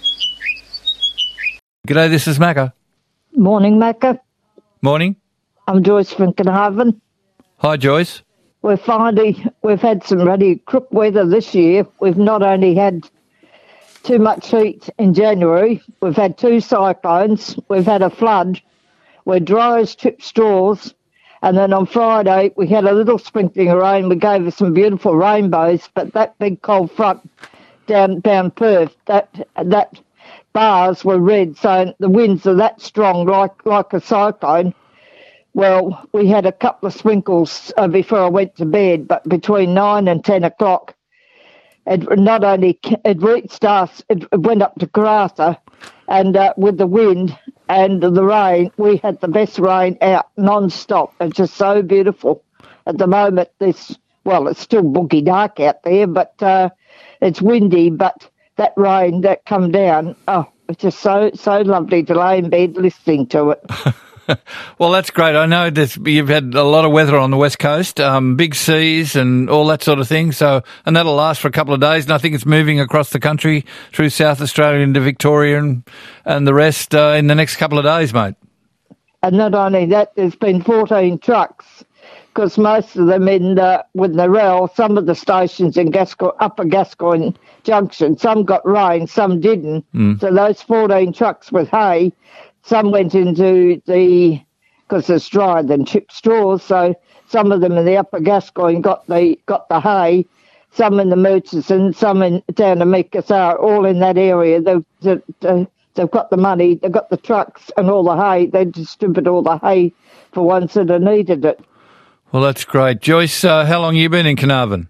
G'day, this is Macca. Morning, Macca. Morning. I'm Joyce from Carnarvon. Hi, Joyce. We've had some ruddy crook weather this year. We've not only had too much heat in January, we've had 2 cyclones, we've had a flood, we're dry as chipped straws, and then on Friday we had a little sprinkling of rain. We gave us some beautiful rainbows, but that big cold front down Perth, that bars were red, so the winds are that strong, like a cyclone. Well, we had a couple of sprinkles before I went to bed, but between 9 and 10 o'clock, it reached us, it went up to Karratha, and with the wind and the rain, we had the best rain out non-stop. It's just so beautiful. At the moment, it's still boogie dark out there, but it's windy, but that rain that come down, it's just so lovely to lay in bed listening to it. Well, that's great. I know you've had a lot of weather on the West Coast, big seas and all that sort of thing. And that'll last for a couple of days. And I think it's moving across the country through South Australia into Victoria and the rest in the next couple of days, mate. And not only that, there's been 14 trucks, because most of them with Narelle, some of the stations in Upper Gascoyne Junction, some got rain, some didn't. So those 14 trucks with hay, some went into because it's drier than chipped straws, so some of them in the Upper Gascoyne got the hay, some in the Murchison, some down to Meekasar, all in that area. They've got the money, they've got the trucks and all the hay. They distribute all the hay for ones that have needed it. Well, that's great. Joyce, how long have you been in Carnarvon?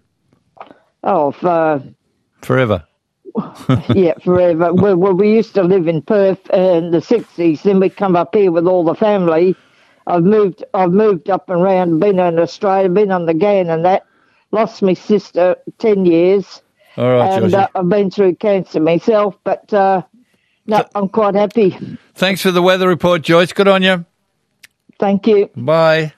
Forever. Yeah, forever. Well, we used to live in Perth in the 60s. Then we come up here with all the family. I've moved up and round, been in Australia, been on the GAN and that. Lost my sister 10 years. All right, and I've been through cancer myself, but I'm quite happy. Thanks for the weather report, Joyce. Good on you. Thank you. Bye.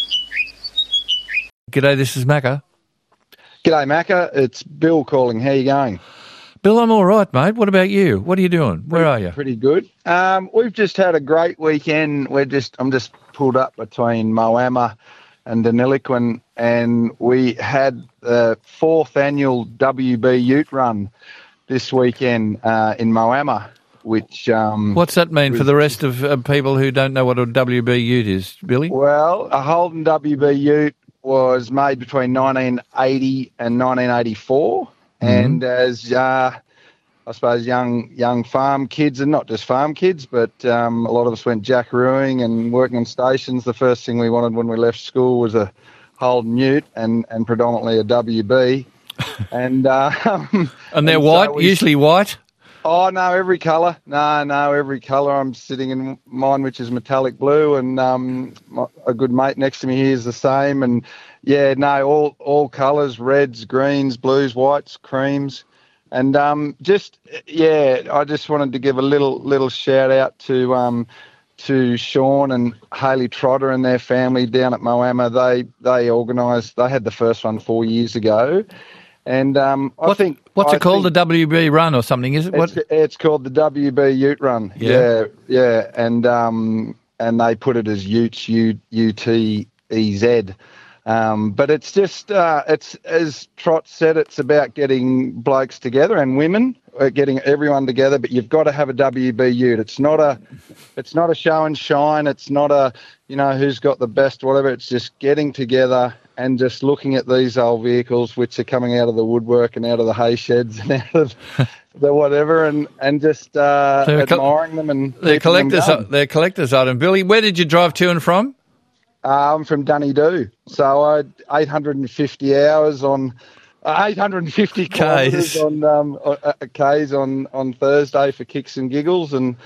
G'day, this is Macca. G'day, Macca. It's Bill calling. How you going? Bill, I'm all right, mate. What about you? What are you doing? Where are you? Pretty good. We've just had a great weekend. I'm just pulled up between Moama and Deniliquin, and we had the 4th annual WB Ute Run this weekend in Moama, which... What's that mean for the rest of people who don't know what a WB Ute is, Billy? Well, a Holden WB Ute was made between 1980 and 1984. And as, I suppose, young farm kids, and not just farm kids, but a lot of us went jackarooing and working on stations. The first thing we wanted when we left school was a Holden Ute and predominantly a WB. And they're white, usually white? Oh, no, every colour. No, every colour. I'm sitting in mine, which is metallic blue, and a good mate next to me here is the same. And, yeah, no, all colours, reds, greens, blues, whites, creams. And I just wanted to give a little shout-out to Sean and Hayley Trotter and their family down at Moama. They organised, they had the first one 4 years ago. And what's it called, the WB Run or something, is it? It's called the WB Ute Run. Yeah. And they put it as Utes, U-T-E-Z. But it's just, it's as Trot said, it's about getting blokes together and women, getting everyone together. But you've got to have a WB Ute. It's not a show and shine. It's not a, who's got the best, whatever. It's just getting together and just looking at these old vehicles which are coming out of the woodwork and out of the hay sheds and out of the whatever, and just admiring them. And they're collector's item. Billy, where did you drive to and from? I'm from Dunedoo, so I had 850 hours on 850 kilometres on Ks on Thursday for kicks and giggles, and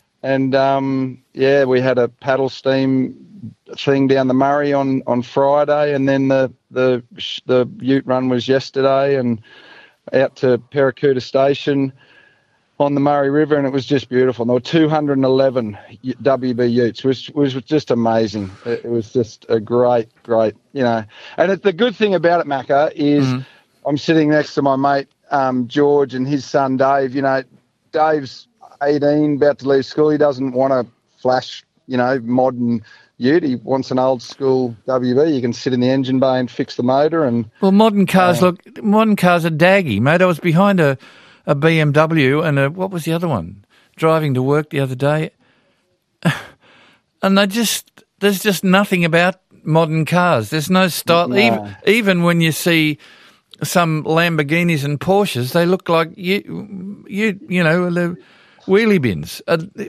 we had a paddle steam thing down the Murray on Friday, and then the ute run was yesterday, and out to Paracuta Station on the Murray River, and it was just beautiful. And there were 211 WB utes, which was just amazing. It was just a great, And the good thing about it, Macca, is I'm sitting next to my mate George and his son Dave. Dave's 18, about to leave school. He doesn't want a flash, modern ute. He wants an old school WB. You can sit in the engine bay and fix the motor. Modern cars are daggy, mate. I was behind a BMW and what was the other one? Driving to work the other day. And there's just nothing about modern cars. There's no style. No. Even when you see some Lamborghinis and Porsches, they look like the wheelie bins.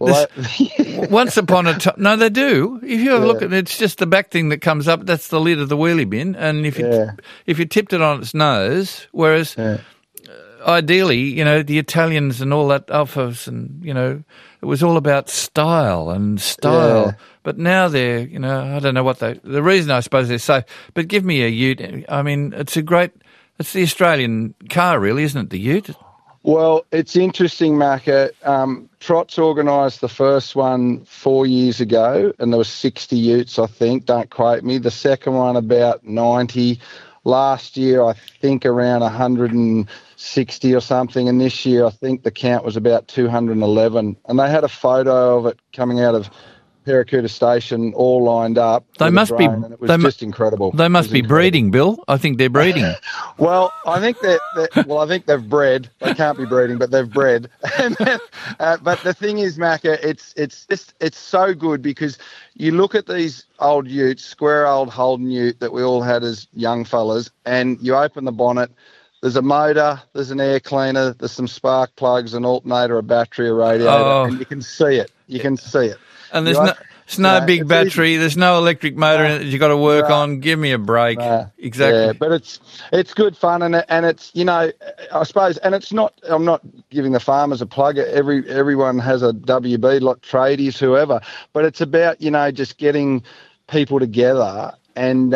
Once upon a time, no, they do. If you have a look at it, it's just the back thing that comes up. That's the lid of the wheelie bin, and if you tipped it on its nose, whereas ideally, the Italians and all that Alphas, and it was all about style. Yeah. But now they're, I don't know what the reason I suppose they're so. But give me a ute. I mean, it's the Australian car, really, isn't it? The ute. Well, it's interesting, Macca. Trots organised the first one 4 years ago, and there were 60 utes, I think. Don't quote me. The second one about 90. Last year, I think around 160 or something, and this year I think the count was about 211. And they had a photo of it coming out of Paracuta Station, all lined up. They must be. And it was just incredible. They must be breeding, Bill. I think they're breeding. Well, I think I think they've bred. They can't be breeding, but they've bred. But the thing is, Macca, it's so good because you look at these old utes, square old Holden ute that we all had as young fellas, and you open the bonnet. There's a motor, there's an air cleaner, there's some spark plugs, an alternator, a battery, a radiator, and you can see it. You can see it. And there's no big battery. There's no electric motor in it that you've got to work on. Give me a break. Exactly. Yeah, but it's good fun, and it's I suppose, and it's not. I'm not giving the farmers a plug. Everyone has a WB, like tradies, whoever. But it's about just getting people together. And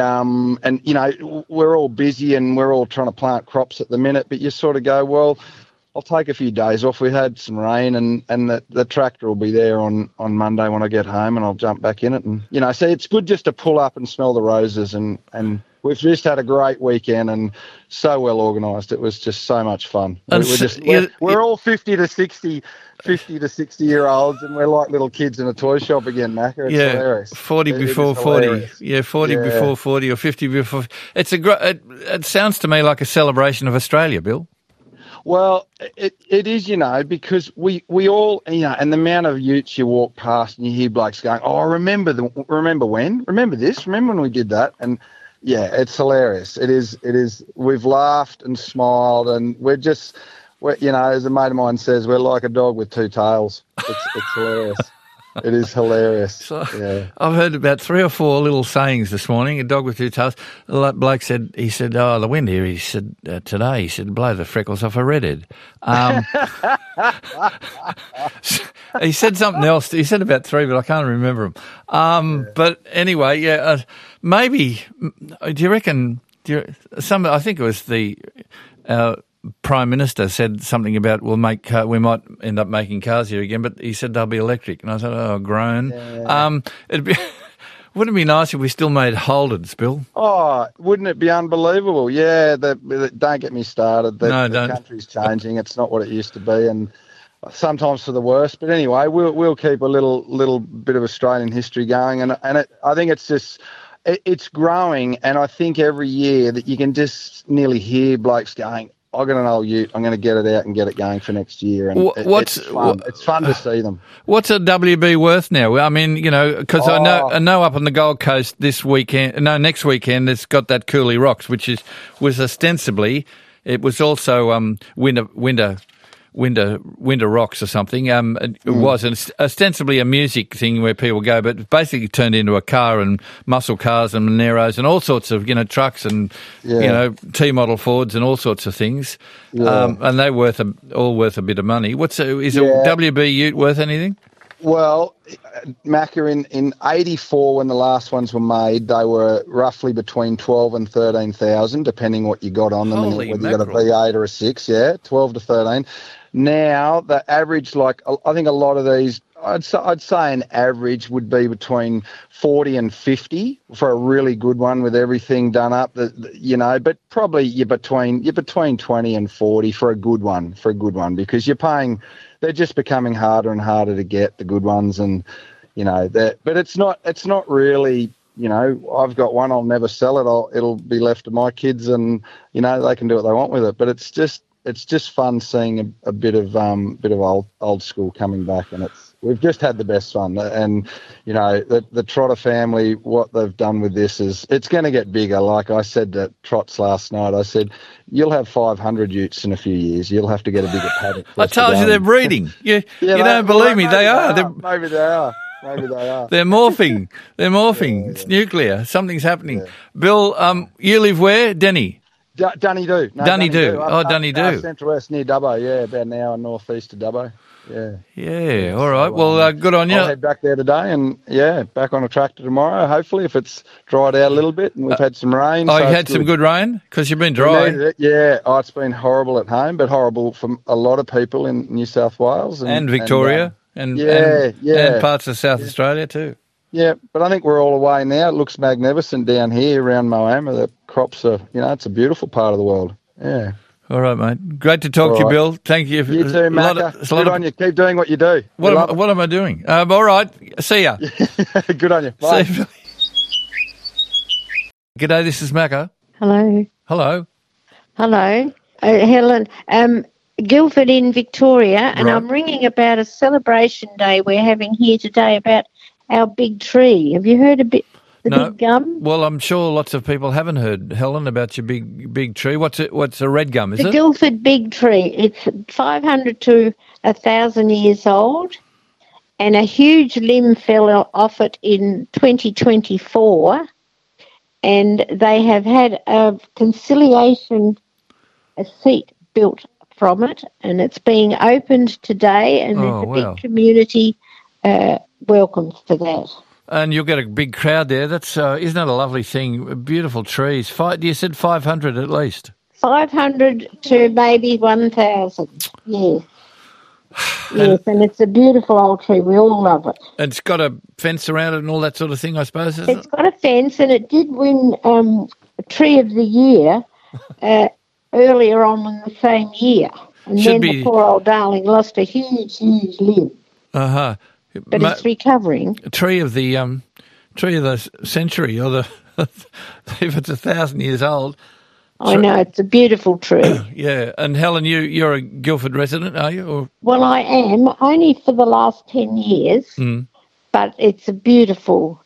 we're all busy and we're all trying to plant crops at the minute. But you sort of go, well, I'll take a few days off. We had some rain, and the tractor will be there on Monday when I get home, and I'll jump back in it. And so it's good just to pull up and smell the roses. And we've just had a great weekend and so well organised. It was just so much fun. We're all 50 to 60 year olds, and we're like little kids in a toy shop again, Macca. It's hilarious. 40 before 40. Yeah, 40 before 40 or 50 before. It sounds to me like a celebration of Australia, Bill. Well, it is, because we all, and the amount of utes you walk past and you hear blokes going, oh, remember when? Remember this? Remember when we did that? And, yeah, it's hilarious. It is. We've laughed and smiled, and we're as a mate of mine says, we're like a dog with two tails. It's hilarious. It is hilarious. So, yeah. I've heard about 3 or 4 little sayings this morning. A dog with two tails. The bloke said, oh, the wind here, he said, today, he said, blow the freckles off a redhead. He said something else. He said about 3, but I can't remember them. But anyway, maybe, do you reckon, I think it was the Prime Minister said something about we might end up making cars here again, but he said they'll be electric, and I said, oh, groan. Yeah. Wouldn't it be nice if we still made Holdens, Bill? Oh, wouldn't it be unbelievable? Yeah, don't get me started. The country's changing. It's not what it used to be, and sometimes for the worse. But anyway, we'll keep a little bit of Australian history going, and I think it's just. It's growing, and I think every year that you can just nearly hear blokes going, I've got an old ute, I'm going to get it out and get it going for next year. And it's fun. It's fun to see them. What's a WB worth now? I mean, because I know up on the Gold Coast next weekend, it's got that Cooley Rocks, which was ostensibly, it was also winter Winter Rocks or something. It was ostensibly a music thing where people go, but it basically turned into a car and muscle cars and Moneros and all sorts of, trucks and, T-model Fords and all sorts of things. Yeah. And they're all worth a bit of money. Is a WB Ute worth anything? Well, Macca, in 84, when the last ones were made, they were roughly between 12 and 13,000, depending what you got on them. Holy whether you got a V8 or a 6, 12 to 13. Now, the average, I think a lot of these, I'd say an average would be between 40 and 50 for a really good one with everything done up, but probably you're between 20 and 40 for a good one, because you're paying, they're just becoming harder and harder to get, the good ones, and but it's not really, I've got one, I'll never sell it, it'll be left to my kids, and they can do what they want with it. But it's just fun seeing a bit of old school coming back, and we've just had the best fun. And the Trotter family, what they've done with this is it's going to get bigger. Like I said to Trots last night, I said, you'll have 500 utes in a few years. You'll have to get a bigger paddock. I told you they're breeding. You don't believe me. They are. Maybe they are. They're morphing. Yeah. It's nuclear. Something's happening. Yeah. Bill, you live where? Denny? Dunnydoo. Dunnydoo. Dunnydoo. Central West near Dubbo, about an hour northeast of Dubbo. Yeah. Yeah, all right. Well, good on you. I'll head back there today and, back on a tractor tomorrow, hopefully, if it's dried out a little bit and we've had some rain. Oh, you had some good rain? Because you've been dry. Yeah. Oh, it's been horrible at home, but horrible for a lot of people in New South Wales. And Victoria. And parts of South Australia too. Yeah, but I think we're all away now. It looks magnificent down here around Moama. The crops are, it's a beautiful part of the world. Yeah. All right, mate. Great to talk to you, Bill. Thank you. You too, Macca. Good on you. Keep doing what you do. What am I doing? All right. See ya. Good on you. Bye. See you. G'day, this is Macca. Hello. Hello. Hello. Helen. Guildford in Victoria, and I'm ringing about a celebration day we're having here today about our big tree. Have you heard big gum? Well, I'm sure lots of people haven't heard, Helen, about your big tree. What's a red gum, is it? The Guildford big tree. It's 500 to 1,000 years old, and a huge limb fell off it in 2024, and they have had a conciliation seat built from it, and it's being opened today, and there's a big community welcome for that. And you'll get a big crowd there. That's isn't that a lovely thing? Beautiful trees. You said 500 at least. 500 to maybe 1,000. Yes. Yes, and it's a beautiful old tree. We all love it. And it's got a fence around it and all that sort of thing, I suppose, isn't it? It's got a fence, and it did win Tree of the Year earlier on in the same year. And then the poor old darling lost a huge, huge limb. Uh-huh. But it's recovering. Tree of the century, or if it's 1,000 years old. I know, it's a beautiful tree. Yeah, and Helen, you're a Guildford resident, are you? Or? Well, I am, only for the last 10 years, but it's a beautiful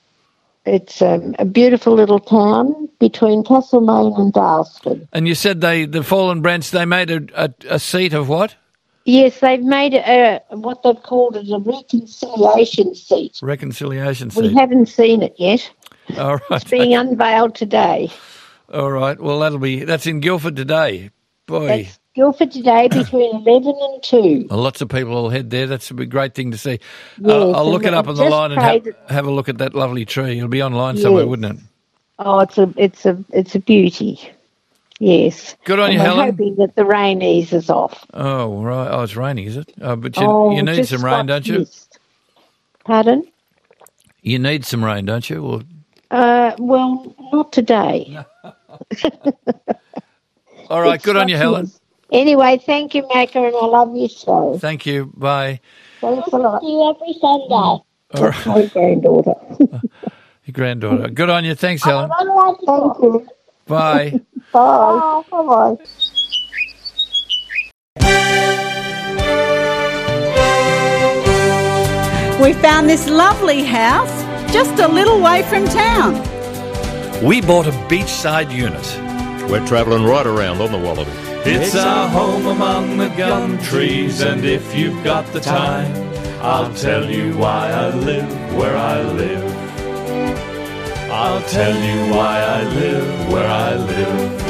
little town between Castlemaine and Darlesford. And you said the Fallen Branch, they made a seat of what? Yes, they've made what they've called a reconciliation seat. Reconciliation seat. We haven't seen it yet. All right. It's being unveiled today. All right. Well, that's in Guildford today. Boy. That's Guildford today between 11 and 2. Well, lots of people will head there. That's a great thing to see. Yes, I'll look it up on the line and have a look at that lovely tree. It'll be online somewhere, wouldn't it? Oh, it's a beauty. Yes. Good on you, Helen. Helen. I'm hoping that the rain eases off. Oh, right. Oh, it's raining, is it? But you need some rain, don't you? Pardon? You need some rain, don't you? Or... well, not today. All right. Good on you, Helen. Anyway, thank you, Macca, and I love your show. Thank you. Bye. Thanks a lot. See you every Sunday. That's my granddaughter. Your granddaughter. Good on you. Thanks, Helen. Thank you. Bye. Bye. Bye-bye. We found this lovely house just a little way from town. We bought a beachside unit. We're travelling right around on the Wallaby. It's our home among the gum trees, and if you've got the time, I'll tell you why I live where I live. I'll tell you why I live where I live.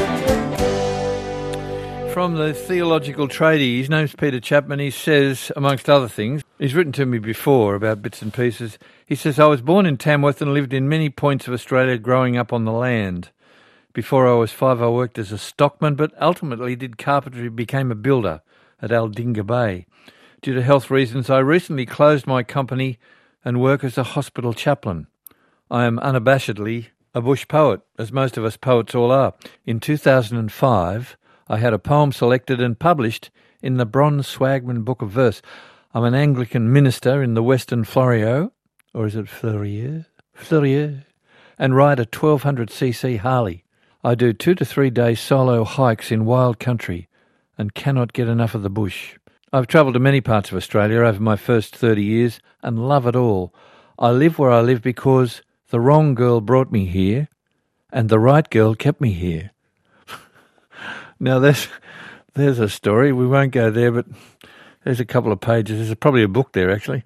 From the Theological Tradie, his name's Peter Chapman. He says, amongst other things, he's written to me before about bits and pieces. He says, I was born in Tamworth and lived in many points of Australia growing up on the land. Before I was 5, I worked as a stockman, but ultimately did carpentry, became a builder at Aldinga Bay. Due to health reasons, I recently closed my company and work as a hospital chaplain. I am unabashedly a bush poet, as most of us poets all are. In 2005, I had a poem selected and published in the Bron Swagman Book of Verse. I'm an Anglican minister in the Western Florio, or is it Fleurier? Fleurier, and ride a 1200cc Harley. I do 2 to 3 day solo hikes in wild country and cannot get enough of the bush. I've travelled to many parts of Australia over my first 30 years and love it all. I live where I live because the wrong girl brought me here and the right girl kept me here. Now, there's a story. We won't go there, but there's a couple of pages. There's probably a book there, actually.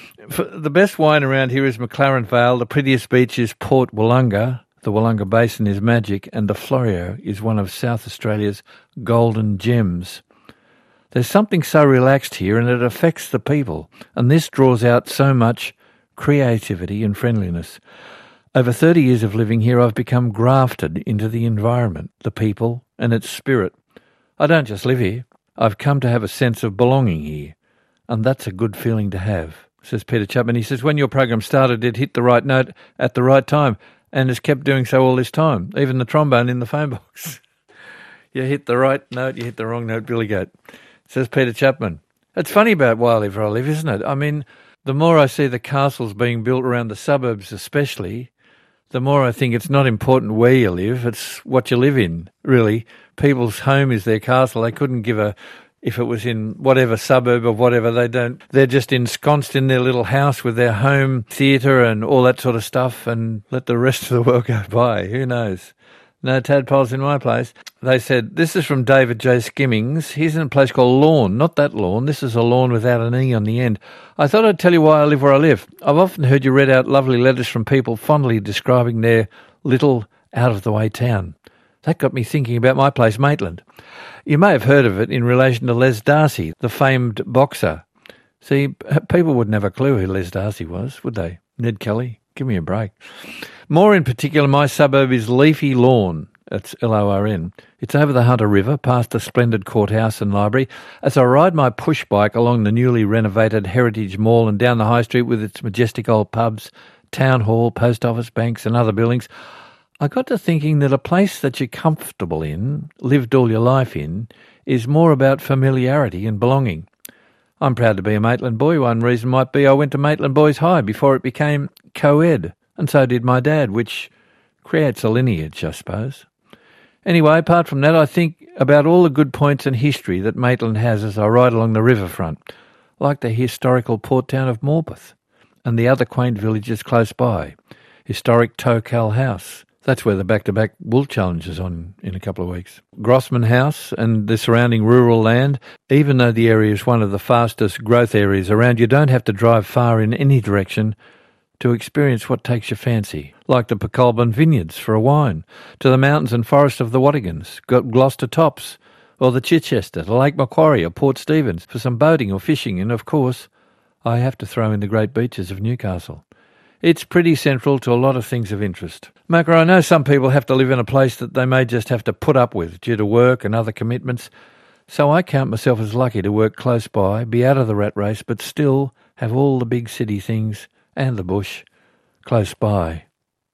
The best wine around here is McLaren Vale. The prettiest beach is Port Wollonga. The Wollonga Basin is magic, and the Florio is one of South Australia's golden gems. There's something so relaxed here, and it affects the people, and this draws out so much creativity and friendliness. Over 30 years of living here, I've become grafted into the environment, the people, and its spirit. I don't just live here. I've come to have a sense of belonging here, and that's a good feeling to have, says Peter Chapman. He says, when your program started, it hit the right note at the right time, and has kept doing so all this time, even the trombone in the phone box. You hit the right note, you hit the wrong note, Billy Goat, says Peter Chapman. It's funny about where I live, isn't it? I mean, the more I see the castles being built around the suburbs especially, the more I think it's not important where you live, it's what you live in, really. People's home is their castle. They couldn't give a... If it was in whatever suburb or whatever, they're just ensconced in their little house with their home theatre and all that sort of stuff and let the rest of the world go by. Who knows? No tadpoles in my place. They said, this is from David J. Skimmings. He's in a place called Lawn. Not that lawn. This is a lawn without an E on the end. I thought I'd tell you why I live where I live. I've often heard you read out lovely letters from people fondly describing their little out-of-the-way town. That got me thinking about my place, Maitland. You may have heard of it in relation to Les Darcy, the famed boxer. See, people wouldn't have a clue who Les Darcy was, would they? Ned Kelly? Give me a break. More in particular, my suburb is Leafy Lawn. That's Lorn. It's over the Hunter River, past the splendid courthouse and library. As I ride my push bike along the newly renovated Heritage Mall and down the high street with its majestic old pubs, town hall, post office, banks and other buildings, I got to thinking that a place that you're comfortable in, lived all your life in, is more about familiarity and belonging. I'm proud to be a Maitland boy. One reason might be I went to Maitland Boys High before it became co-ed, and so did my dad, which creates a lineage, I suppose. Anyway, apart from that, I think about all the good points and history that Maitland has as I ride along the riverfront, like the historical port town of Morpeth and the other quaint villages close by. Historic Tokal House. That's where the back-to-back Wool Challenge is on in a couple of weeks. Grossman House and the surrounding rural land. Even though the area is one of the fastest growth areas around, you don't have to drive far in any direction to experience what takes your fancy, like the Pecolbin Vineyards for a wine, to the mountains and forests of the Wattigans, Gloucester Tops, or the Chichester, to Lake Macquarie or Port Stephens for some boating or fishing, and of course, I have to throw in the great beaches of Newcastle. It's pretty central to a lot of things of interest. Macca, I know some people have to live in a place that they may just have to put up with due to work and other commitments, so I count myself as lucky to work close by, be out of the rat race, but still have all the big city things and the bush close by.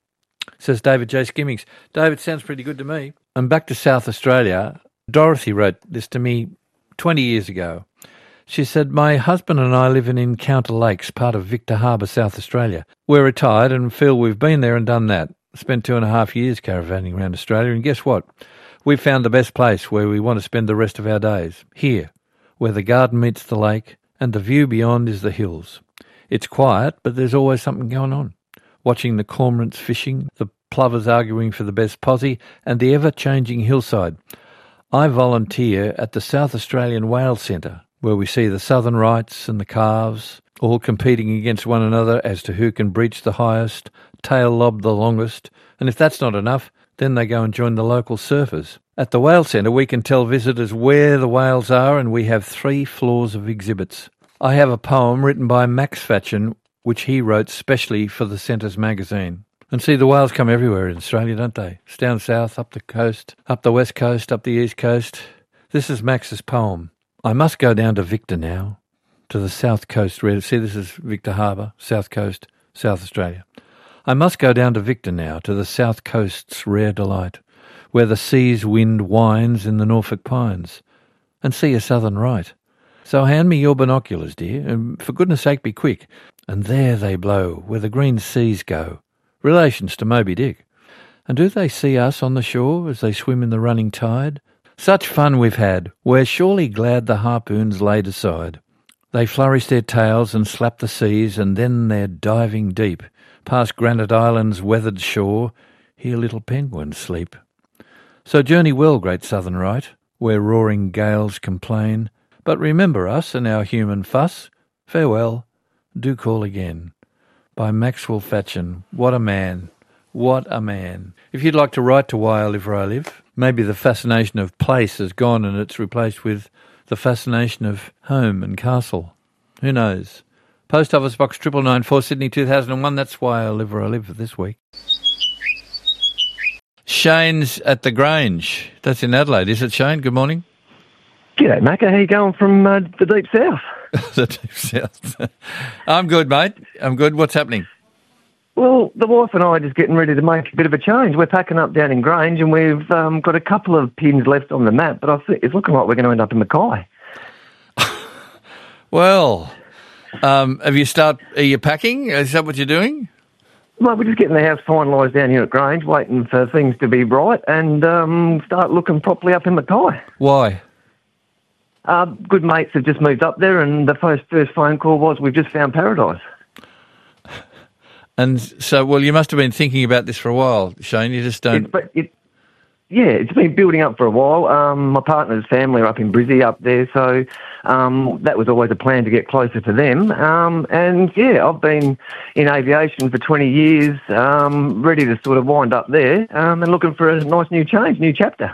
Says David J. Skimmings. David, sounds pretty good to me. And back to South Australia, Dorothy wrote this to me 20 years ago. She said, my husband and I live in Encounter Lakes, part of Victor Harbour, South Australia. We're retired and feel we've been there and done that. Spent 2.5 years caravanning around Australia, and guess what? We've found the best place where we want to spend the rest of our days. Here, where the garden meets the lake and the view beyond is the hills. It's quiet, but there's always something going on. Watching the cormorants fishing, the plovers arguing for the best posse, and the ever-changing hillside. I volunteer at the South Australian Whale Centre, where we see the southern rights and the calves all competing against one another as to who can breach the highest, tail lob the longest, and if that's not enough, then they go and join the local surfers. At the Whale Centre, we can tell visitors where the whales are, and we have 3 floors of exhibits. I have a poem written by Max Fatchen, which he wrote specially for the Centre's magazine. And see, the whales come everywhere in Australia, don't they? It's down south, up the coast, up the west coast, up the east coast. This is Max's poem. I must go down to Victor now, to the south coast. See, this is Victor Harbour, south coast, South Australia. I must go down to Victor now, to the south coast's rare delight, where the sea's wind whines in the Norfolk pines, and see a southern right. So hand me your binoculars, dear, and for goodness sake be quick. And there they blow, where the green seas go, relations to Moby Dick. And do they see us on the shore as they swim in the running tide? Such fun we've had, we're surely glad the harpoons laid aside. They flourish their tails and slap the seas, and then they're diving deep, past Granite Island's weathered shore, here little penguins sleep. So journey well, great southern right, where roaring gales complain, but remember us and our human fuss. Farewell, do call again. By Maxwell Fatchen. What a man. What a man. If you'd like to write to Why I Live Where I Live, maybe the fascination of place has gone and it's replaced with the fascination of home and castle. Who knows? Post Office Box 9994, Sydney 2001. That's Why I Live Where I Live this week. Shane's at the Grange. That's in Adelaide. Is it, Shane? Good morning. G'day, Macca. How you going from the deep south? The deep south. I'm good, mate. I'm good. What's happening? Well, the wife and I are just getting ready to make a bit of a change. We're packing up down in Grange, and we've got a couple of pins left on the map, but I think it's looking like we're going to end up in Mackay. Well, are you packing? Is that what you're doing? Well, we're just getting the house finalised down here at Grange, waiting for things to be right, and start looking properly up in Mackay. Why? Good mates have just moved up there, and the first phone call was, we've just found paradise. And so, well, you must have been thinking about this for a while, Shane. You just don't... It's been building up for a while. My partner's family are up in Brizzy up there, so that was always a plan to get closer to them. And, yeah, I've been in aviation for 20 years, ready to sort of wind up there and looking for a nice new change, new chapter.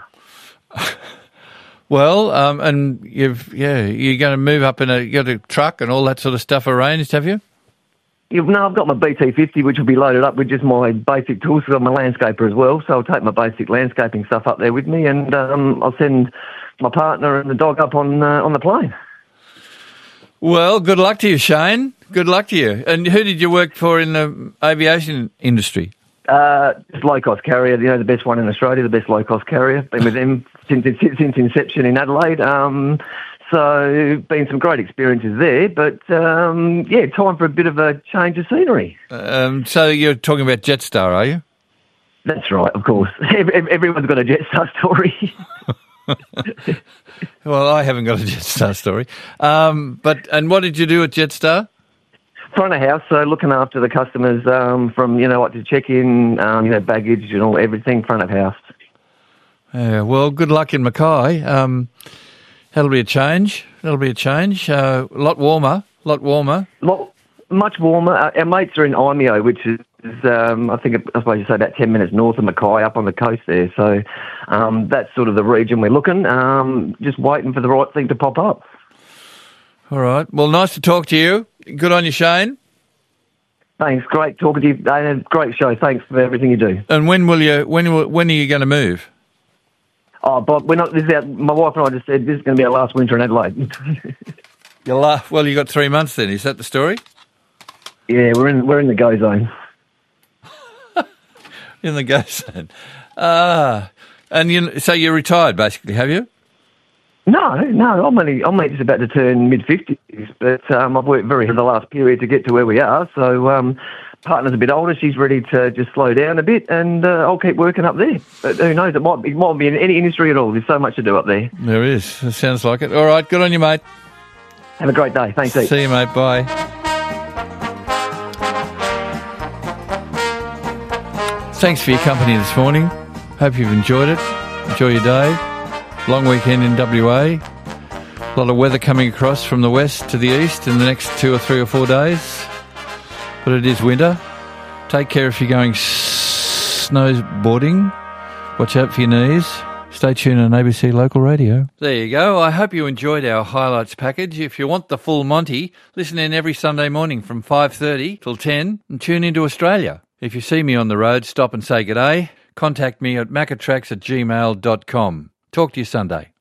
Well, and you're going to move up you got a truck and all that sort of stuff arranged, have you? No, I've got my BT50, which will be loaded up with just my basic tools, because I'm a landscaper as well, so I'll take my basic landscaping stuff up there with me, and I'll send my partner and the dog up on the plane. Well, good luck to you, Shane. Good luck to you. And who did you work for in the aviation industry? Just low-cost carrier, the best one in Australia, the best low-cost carrier. Been with them since inception in Adelaide. So, been some great experiences there, but, time for a bit of a change of scenery. So you're talking about Jetstar, are you? That's right, of course. Everyone's got a Jetstar story. Well, I haven't got a Jetstar story. And what did you do at Jetstar? Front of house, so looking after the customers from, to check in, baggage and all, everything, front of house. Yeah, well, good luck in Mackay. That'll be a change. A lot warmer. Much warmer. Our mates are in Imeo, which is, I suppose you say about 10 minutes north of Mackay, up on the coast there. So that's sort of the region we're looking, just waiting for the right thing to pop up. All right. Well, nice to talk to you. Good on you, Shane. Thanks. Great talking to you. Great show. Thanks for everything you do. And when are you going to move? Oh, Bob, my wife and I just said this is going to be our last winter in Adelaide. Well, you got 3 months then. Is that the story? Yeah, we're in the go zone. In the go zone. And so you're retired, basically, have you? No, I'm only just about to turn mid-50s, but I've worked very hard the last period to get to where we are, so partner's a bit older, she's ready to just slow down a bit, and I'll keep working up there. But who knows, it might be in any industry at all. There's so much to do up there. There is. It sounds like it. All right, good on you, mate. Have a great day. Thanks, Eve. See you, mate. Bye. Thanks for your company this morning. Hope you've enjoyed it. Enjoy your day. Long weekend in WA. A lot of weather coming across from the west to the east in the next 2 or 3 or 4 days. But it is winter. Take care if you're going snowboarding. Watch out for your knees. Stay tuned on ABC Local Radio. There you go. I hope you enjoyed our highlights package. If you want the full Monty, listen in every Sunday morning from 5:30 till 10 and tune into Australia. If you see me on the road, stop and say g'day. Contact me at macatrax@gmail.com. Talk to you Sunday.